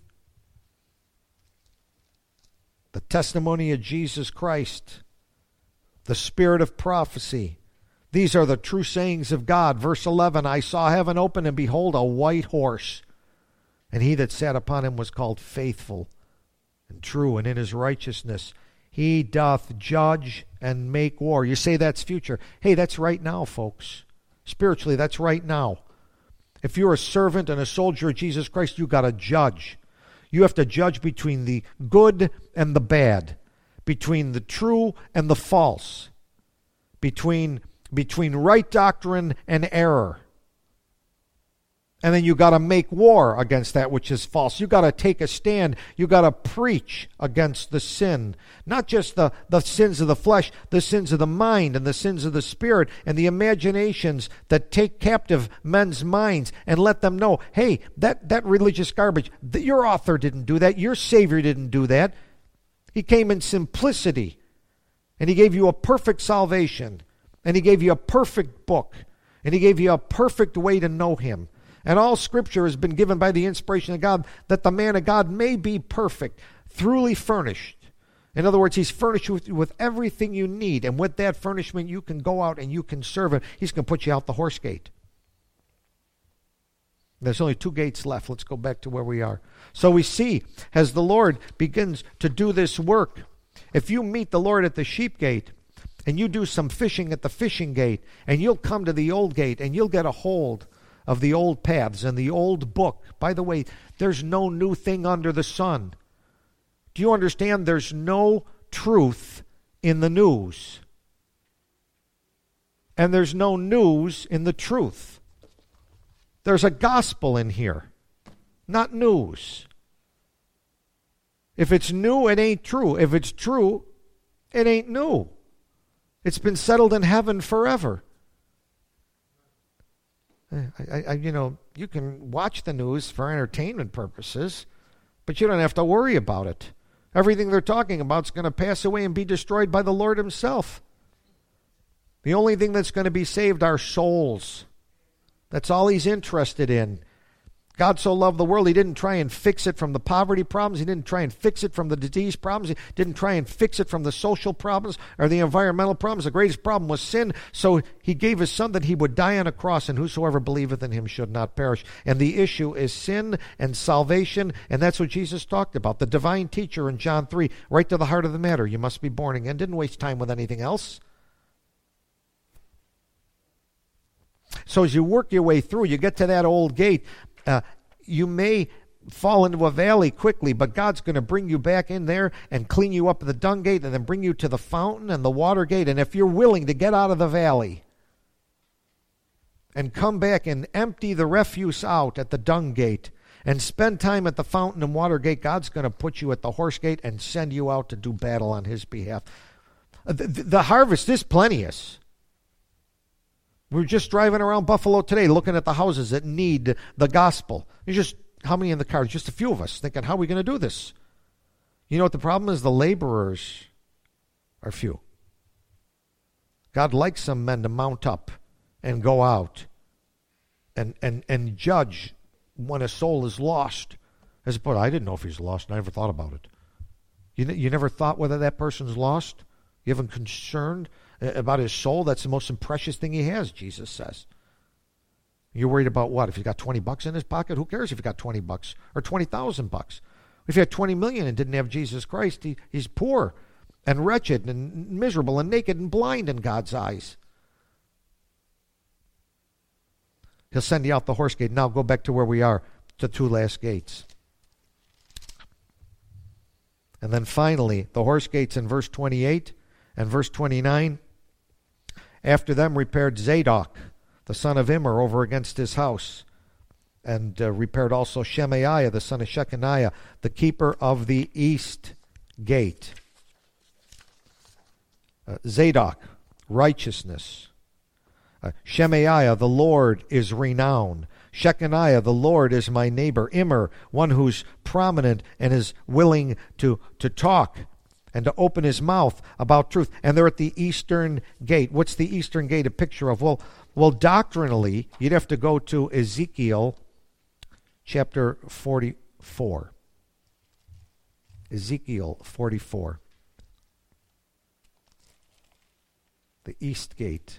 the testimony of Jesus Christ, the spirit of prophecy. These are the true sayings of God. Verse eleven, I saw heaven open, and behold, a white horse. And he that sat upon him was called Faithful and True, and in his righteousness he doth judge and make war. You say that's future. Hey, that's right now, folks. Spiritually, that's right now. If you're a servant and a soldier of Jesus Christ, you've got to judge. You have to judge between the good and the bad, between the true and the false, between, between right doctrine and error. And then you got to make war against that which is false. You got to take a stand. You got to preach against the sin. Not just the, the sins of the flesh, the sins of the mind and the sins of the spirit and the imaginations that take captive men's minds and let them know, hey, that, that religious garbage, the, your author didn't do that. Your Savior didn't do that. He came in simplicity, and he gave you a perfect salvation, and he gave you a perfect book, and he gave you a perfect way to know him. And all Scripture has been given by the inspiration of God, that the man of God may be perfect, thoroughly furnished. In other words, he's furnished with, with everything you need. And with that furnishment, you can go out and you can serve him. He's going to put you out the horse gate. There's only two gates left. Let's go back to where we are. So we see, as the Lord begins to do this work, if you meet the Lord at the sheep gate, and you do some fishing at the fishing gate, and you'll come to the old gate, and you'll get a hold of the old paths and the old book. By the way, there's no new thing under the sun. Do you understand? There's no truth in the news. And there's no news in the truth. There's a gospel in here, not news. If it's new, it ain't true. If it's true, it ain't new. It's been settled in heaven forever. I, I, you know, you can watch the news for entertainment purposes, but you don't have to worry about it. Everything they're talking about is going to pass away and be destroyed by the Lord himself. The only thing that's going to be saved are souls. That's all he's interested in. God so loved the world, he didn't try and fix it from the poverty problems. He didn't try and fix it from the disease problems. He didn't try and fix it from the social problems or the environmental problems. The greatest problem was sin. So he gave his son that he would die on a cross, and whosoever believeth in him should not perish. And the issue is sin and salvation, and that's what Jesus talked about. The divine teacher in John three, right to the heart of the matter. You must be born again. Didn't waste time with anything else. So as you work your way through, you get to that old gate. Uh, you may fall into a valley quickly, but God's going to bring you back in there and clean you up at the dung gate and then bring you to the fountain and the water gate. And if you're willing to get out of the valley and come back and empty the refuse out at the dung gate and spend time at the fountain and water gate, God's going to put you at the horse gate and send you out to do battle on his behalf. The, the harvest is plenteous. We're just driving around Buffalo today looking at the houses that need the gospel. There's just, how many in the car? Just a few of us thinking, how are we going to do this? You know what the problem is? The laborers are few. God likes some men to mount up and go out and, and, and judge when a soul is lost. As a, but I didn't know if he's lost, and I never thought about it. You, you never thought whether that person's lost? You haven't concerned about his soul? That's the most precious thing he has, Jesus says. You're worried about what? If he's got twenty bucks in his pocket? Who cares if he got twenty bucks or twenty thousand bucks? If he had twenty million and didn't have Jesus Christ, he, he's poor and wretched and miserable and naked and blind in God's eyes. He'll send you out the horse gate. Now go back to where we are, the two last gates. And then finally, the horse gates in verse twenty-eight and verse twenty-nine. After them repaired Zadok, the son of Immer, over against his house, and uh, repaired also Shemaiah, the son of Shechaniah, the keeper of the east gate. Uh, Zadok, righteousness. Uh, Shemaiah, the Lord is renowned. Shechaniah, the Lord is my neighbor. Immer, one who's prominent and is willing to, to talk and to open his mouth about truth. And they're at the eastern gate. What's the eastern gate a picture of? Well, well, doctrinally, you'd have to go to Ezekiel chapter forty-four. Ezekiel forty-four. The east gate.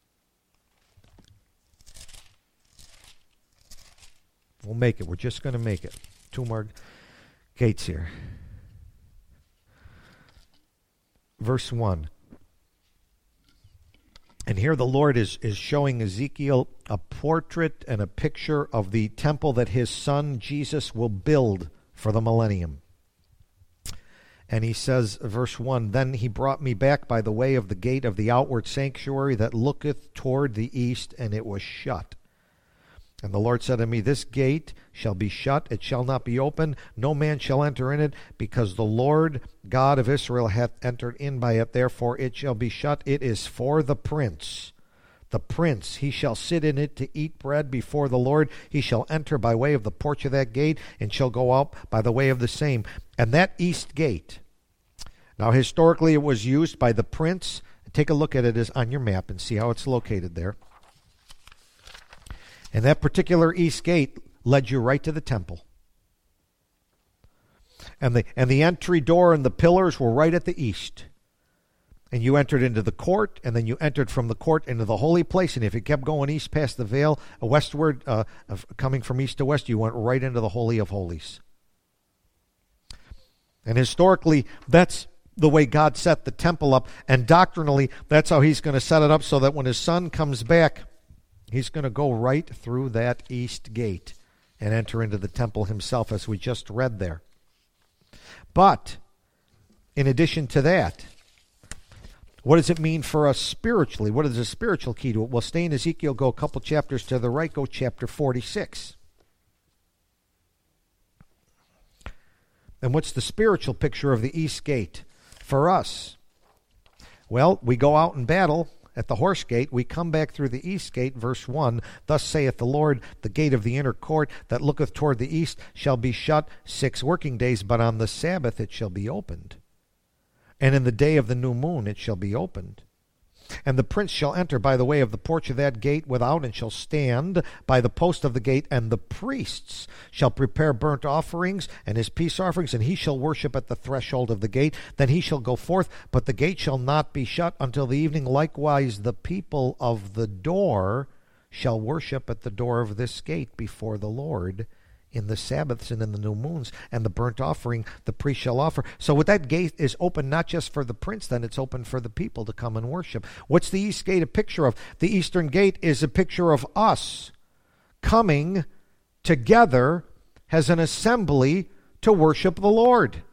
We'll make it. We're just going to make it. Two more gates here. Verse one. And here the Lord is, is showing Ezekiel a portrait and a picture of the temple that his son Jesus will build for the millennium. And he says, verse one, Then he brought me back by the way of the gate of the outward sanctuary that looketh toward the east, and it was shut. And the Lord said to me, This gate shall be shut, it shall not be opened, no man shall enter in it, because the Lord God of Israel hath entered in by it. Therefore it shall be shut. It is for the prince. The prince, he shall sit in it to eat bread before the Lord. He shall enter by way of the porch of that gate, and shall go out by the way of the same. And that east gate, now historically it was used by the prince. Take a look at it as on your map and see how it's located there. And that particular east gate led you right to the temple. And the and the entry door and the pillars were right at the east. And you entered into the court, and then you entered from the court into the holy place. And if you kept going east past the veil, uh, westward, uh, coming from east to west, you went right into the Holy of Holies. And historically, that's the way God set the temple up. And doctrinally, that's how he's going to set it up, so that when his son comes back, he's going to go right through that east gate and enter into the temple himself, as we just read there. But, in addition to that, what does it mean for us spiritually? What is the spiritual key to it? Well, stay in Ezekiel, go a couple chapters to the right, go chapter forty-six. And what's the spiritual picture of the east gate for us? Well, we go out in battle at the horse gate, we come back through the east gate, verse one, Thus saith the Lord, the gate of the inner court that looketh toward the east shall be shut six working days, but on the Sabbath it shall be opened. And in the day of the new moon it shall be opened. And the prince shall enter by the way of the porch of that gate without, and shall stand by the post of the gate, and the priests shall prepare burnt offerings and his peace offerings, and he shall worship at the threshold of the gate. Then he shall go forth, but the gate shall not be shut until the evening. Likewise the people of the door shall worship at the door of this gate before the Lord in the Sabbaths and in the new moons, and the burnt offering the priest shall offer. So with that gate is open not just for the prince, then it's open for the people to come and worship. What's the east gate a picture of? The eastern gate is a picture of us coming together as an assembly to worship the Lord.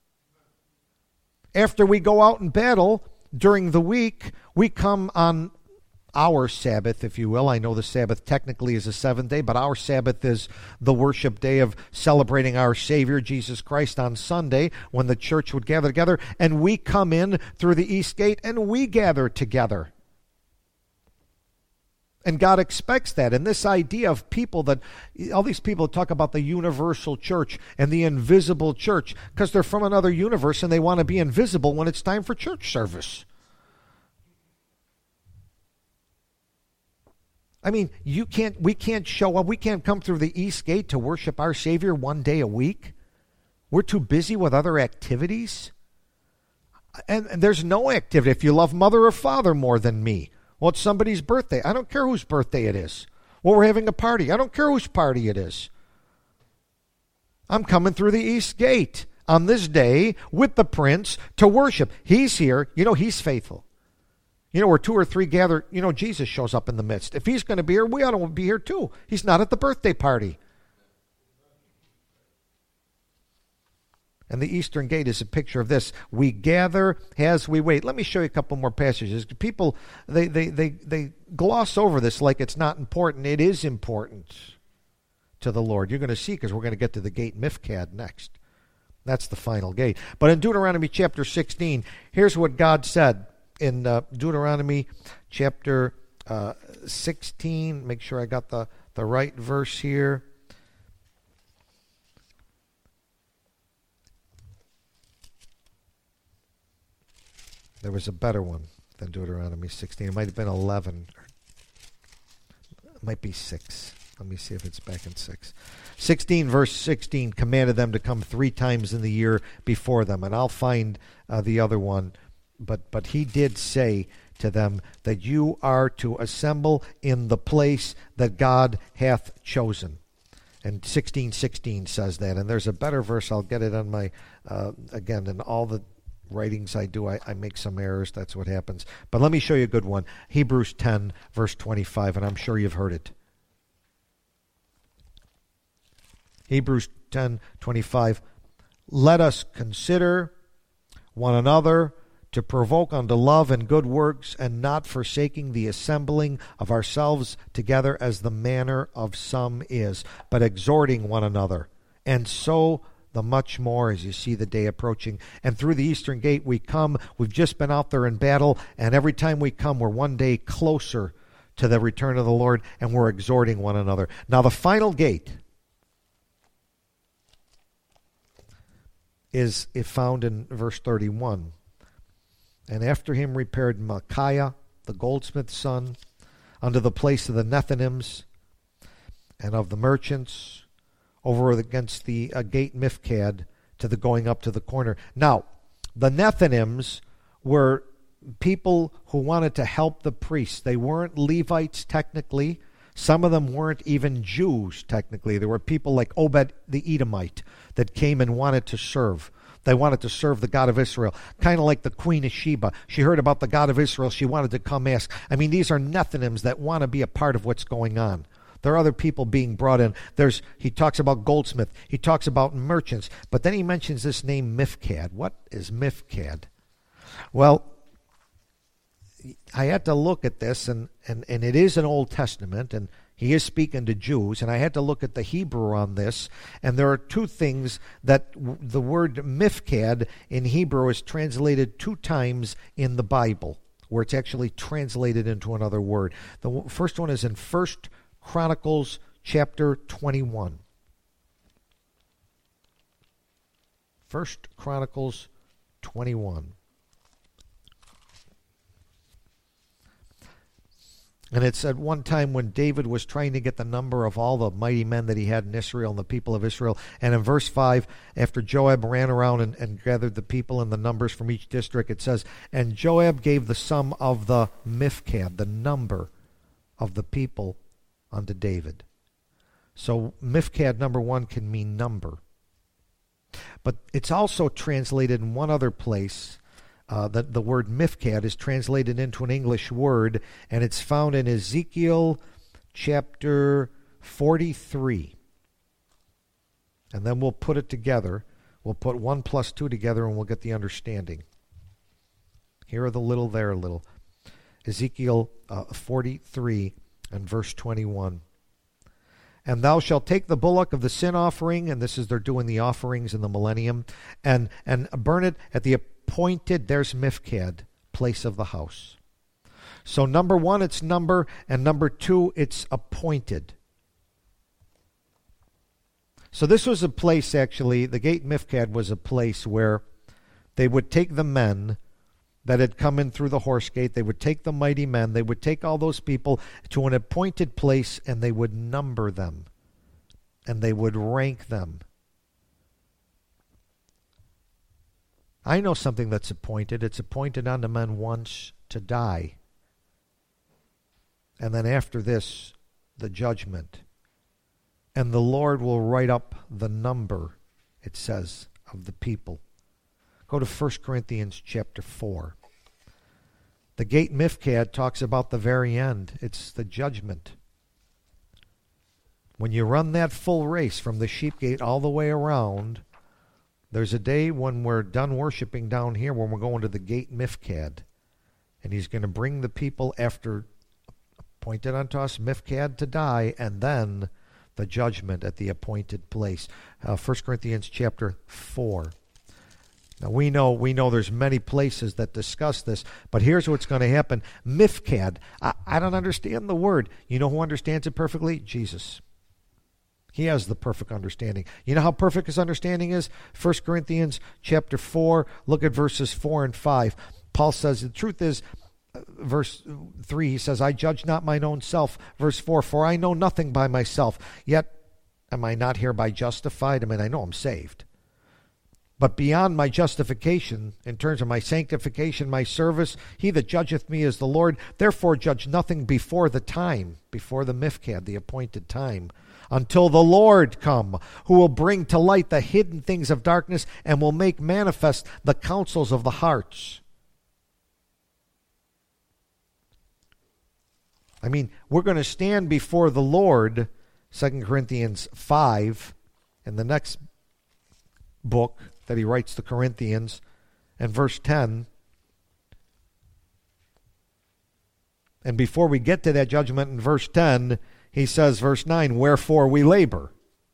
After we go out in battle during the week, we come on our Sabbath, if you will. I know the Sabbath technically is a seventh day, but our Sabbath is the worship day of celebrating our Savior, Jesus Christ, on Sunday when the church would gather together. And we come in through the east gate and we gather together. And God expects that. And this idea of people that, all these people talk about the universal church and the invisible church because they're from another universe and they want to be invisible when it's time for church service. I mean, you can't. We can't show up. We can't come through the east gate to worship our Savior one day a week. We're too busy with other activities. And, and there's no activity. If you love mother or father more than me, well, it's somebody's birthday. I don't care whose birthday it is. Well, we're having a party. I don't care whose party it is. I'm coming through the east gate on this day with the prince to worship. He's here. You know, he's faithful. You know, where two or three gather, you know, Jesus shows up in the midst. If he's going to be here, we ought to be here too. He's not at the birthday party. And the eastern gate is a picture of this. We gather as we wait. Let me show you a couple more passages. People, they, they, they, they gloss over this like it's not important. It is important to the Lord. You're going to see because we're going to get to the gate Mifkad next. That's the final gate. But in Deuteronomy chapter sixteen, here's what God said. In uh, Deuteronomy chapter uh, sixteen, make sure I got the, the right verse here. There was a better one than Deuteronomy sixteen. It might have been eleven. It might be six. Let me see if it's back in six. sixteen, verse sixteen, commanded them to come three times in the year before them. And I'll find uh, the other one. But but he did say to them that you are to assemble in the place that God hath chosen. And sixteen sixteen says that. And there's a better verse. I'll get it on my, uh, again, in all the writings I do, I, I make some errors. That's what happens. But let me show you a good one. Hebrews ten, verse twenty-five, and I'm sure you've heard it. Hebrews ten, twenty-five. Let us consider one another to provoke unto love and good works, and not forsaking the assembling of ourselves together as the manner of some is, but exhorting one another. And so the much more as you see the day approaching. And through the eastern gate we come. We've just been out there in battle, and every time we come, we're one day closer to the return of the Lord, and we're exhorting one another. Now the final gate is found in verse thirty-one. And after him repaired Micaiah, the goldsmith's son, unto the place of the Nethinims and of the merchants, over against the uh, gate Mifkad, to the going up to the corner. Now, the Nethinims were people who wanted to help the priests. They weren't Levites technically. Some of them weren't even Jews technically. There were people like Obed the Edomite that came and wanted to serve. They wanted to serve the God of Israel, kind of like the Queen of Sheba. She heard about the God of Israel. She wanted to come ask. I mean, these are Nethinims that want to be a part of what's going on. There are other people being brought in. There's he talks about goldsmith. He talks about merchants. But then he mentions this name Mifkad. What is Mifkad? Well, I had to look at this, and, and, and it is an Old Testament, and he is speaking to Jews, and I had to look at the Hebrew on this, and there are two things that w- the word Mifkad in Hebrew is translated two times in the Bible, where it's actually translated into another word. The w- first one is in First Chronicles chapter twenty-one. First Chronicles twenty-one. And it's at one time when David was trying to get the number of all the mighty men that he had in Israel and the people of Israel. And in verse five, after Joab ran around and, and gathered the people and the numbers from each district, it says, and Joab gave the sum of the Mifkad, the number of the people, unto David. So Mifkad, number one, can mean number. But it's also translated in one other place. Uh, that the word Mifkad is translated into an English word, and it's found in Ezekiel chapter forty-three. And then we'll put it together. We'll put one plus two together, and we'll get the understanding. Here are the little, there a little. Ezekiel uh, forty-three and verse twenty-one. And thou shalt take the bullock of the sin offering, and this is they're doing the offerings in the millennium, and, and burn it at the appointed, there's Mifkad, place of the house. So number one, it's number, and number two, it's appointed. So this was a place, actually, the gate Mifkad was a place where they would take the men that had come in through the horse gate, they would take the mighty men, they would take all those people to an appointed place, and they would number them, and they would rank them. I know something that's appointed. It's appointed unto men once to die. And then after this, the judgment. And the Lord will write up the number, it says, of the people. Go to First Corinthians chapter four. The gate Mifkad talks about the very end. It's the judgment. When you run that full race from the sheep gate all the way around, there's a day when we're done worshiping down here when we're going to the gate Mifkad. And he's going to bring the people after appointed unto us Mifkad to die, and then the judgment at the appointed place. Uh, First Corinthians chapter four. Now we know we know there's many places that discuss this, but here's what's going to happen. Mifkad, I, I don't understand the word. You know who understands it perfectly? Jesus. He has the perfect understanding. You know how perfect his understanding is? First Corinthians chapter four, look at verses four and five. Paul says, the truth is, uh, verse three, he says, I judge not mine own self. Verse four, for I know nothing by myself, yet am I not hereby justified? I mean, I know I'm saved. But beyond my justification, in terms of my sanctification, my service, he that judgeth me is the Lord. Therefore judge nothing before the time, before the Mifkad, the appointed time, until the Lord come, who will bring to light the hidden things of darkness and will make manifest the counsels of the hearts. I mean, we're going to stand before the Lord, Second Corinthians five, in the next book that he writes to Corinthians, and verse ten. And before we get to that judgment in verse ten, he says, verse nine, wherefore we labor.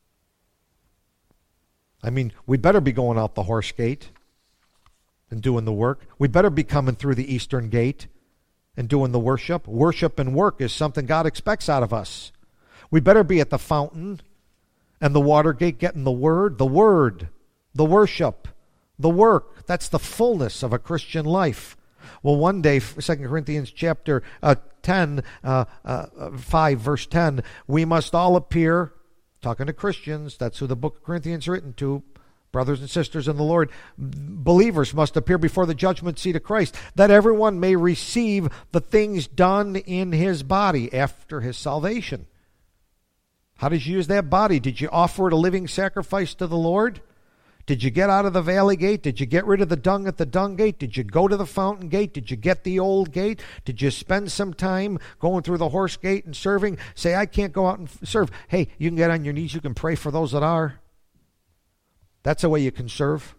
I mean, we better be going out the horse gate and doing the work. We better be coming through the eastern gate and doing the worship. Worship and work is something God expects out of us. We better be at the fountain and the water gate getting the word, the word, the worship, the work. That's the fullness of a Christian life. Well, one day, Second Corinthians chapter uh, ten, uh, uh, five, verse ten, we must all appear, talking to Christians, that's who the book of Corinthians is written to, brothers and sisters in the Lord, believers must appear before the judgment seat of Christ, that everyone may receive the things done in his body after his salvation. How did you use that body? Did you offer it a living sacrifice to the Lord? Did you get out of the valley gate? Did you get rid of the dung at the dung gate? Did you go to the fountain gate? Did you get the old gate? Did you spend some time going through the horse gate and serving? Say, I can't go out and serve. Hey, you can get on your knees. You can pray for those that are. That's a way you can serve.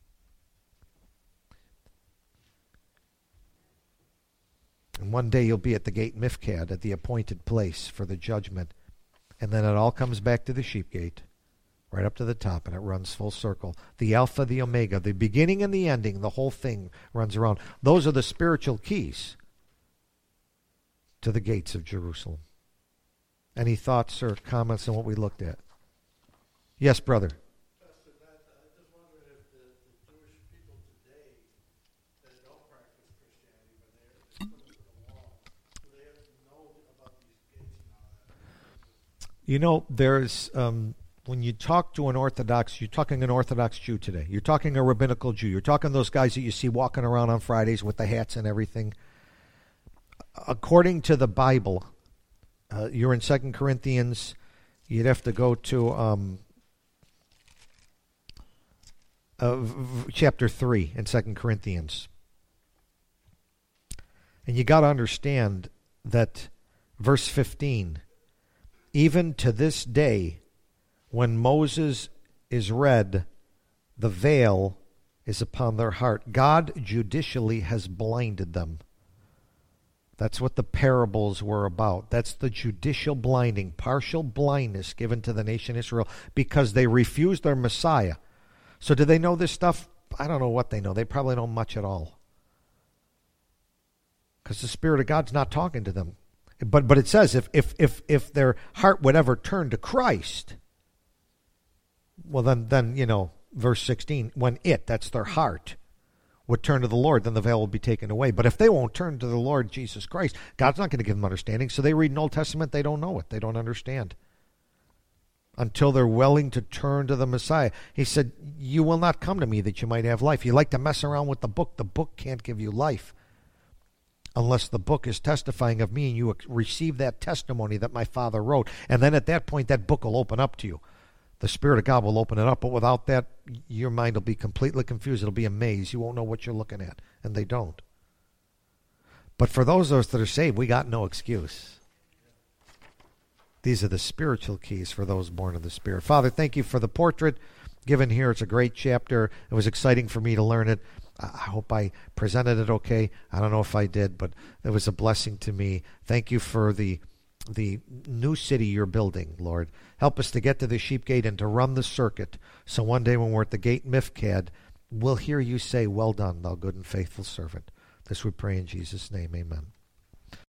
And one day you'll be at the gate Mifkad, at the appointed place for the judgment. And then it all comes back to the sheep gate. Right up to the top, and it runs full circle. The Alpha, the Omega, the beginning and the ending, the whole thing runs around. Those are the spiritual keys to the gates of Jerusalem. Any thoughts or comments on what we looked at? Yes, brother. Pastor Matt, I just wondered if the, the Jewish people today that don't practice Christianity, when they're just put into the wall, do they have to know You know, there's um, when you talk to an Orthodox, you're talking an Orthodox Jew today. You're talking a rabbinical Jew. You're talking those guys that you see walking around on Fridays with the hats and everything. According to the Bible, uh, you're in Second Corinthians. You'd have to go to um, uh, v- chapter three in Second Corinthians. And you got to understand that verse fifteen, even to this day, when Moses is read, the veil is upon their heart. God judicially has blinded them. That's what the parables were about. That's the judicial blinding, partial blindness given to the nation Israel because they refused their Messiah. So do they know this stuff? I don't know what they know. They probably don't much at all. Because the Spirit of God's not talking to them. But but it says if, if, if, if their heart would ever turn to Christ, well then, then, you know, verse sixteen, when it, that's their heart, would turn to the Lord, then the veil will be taken away. But if they won't turn to the Lord Jesus Christ, God's not going to give them understanding. So they read an Old Testament, they don't know it. They don't understand. Until they're willing to turn to the Messiah. He said, you will not come to me that you might have life. You like to mess around with the book. The book can't give you life unless the book is testifying of me and you receive that testimony that my Father wrote. And then at that point, that book will open up to you. The Spirit of God will open it up, but without that, your mind will be completely confused. It'll be a maze. You won't know what you're looking at, and they don't. But for those of us that are saved, we got no excuse. These are the spiritual keys for those born of the Spirit. Father, thank you for the portrait given here. It's a great chapter. It was exciting for me to learn it. I hope I presented it okay. I don't know if I did, but it was a blessing to me. Thank you for the the new city you're building, Lord. Help us to get to the sheep gate and to run the circuit. So one day when we're at the gate Mifkad, we'll hear you say, well done, thou good and faithful servant. This we pray in Jesus' name, amen.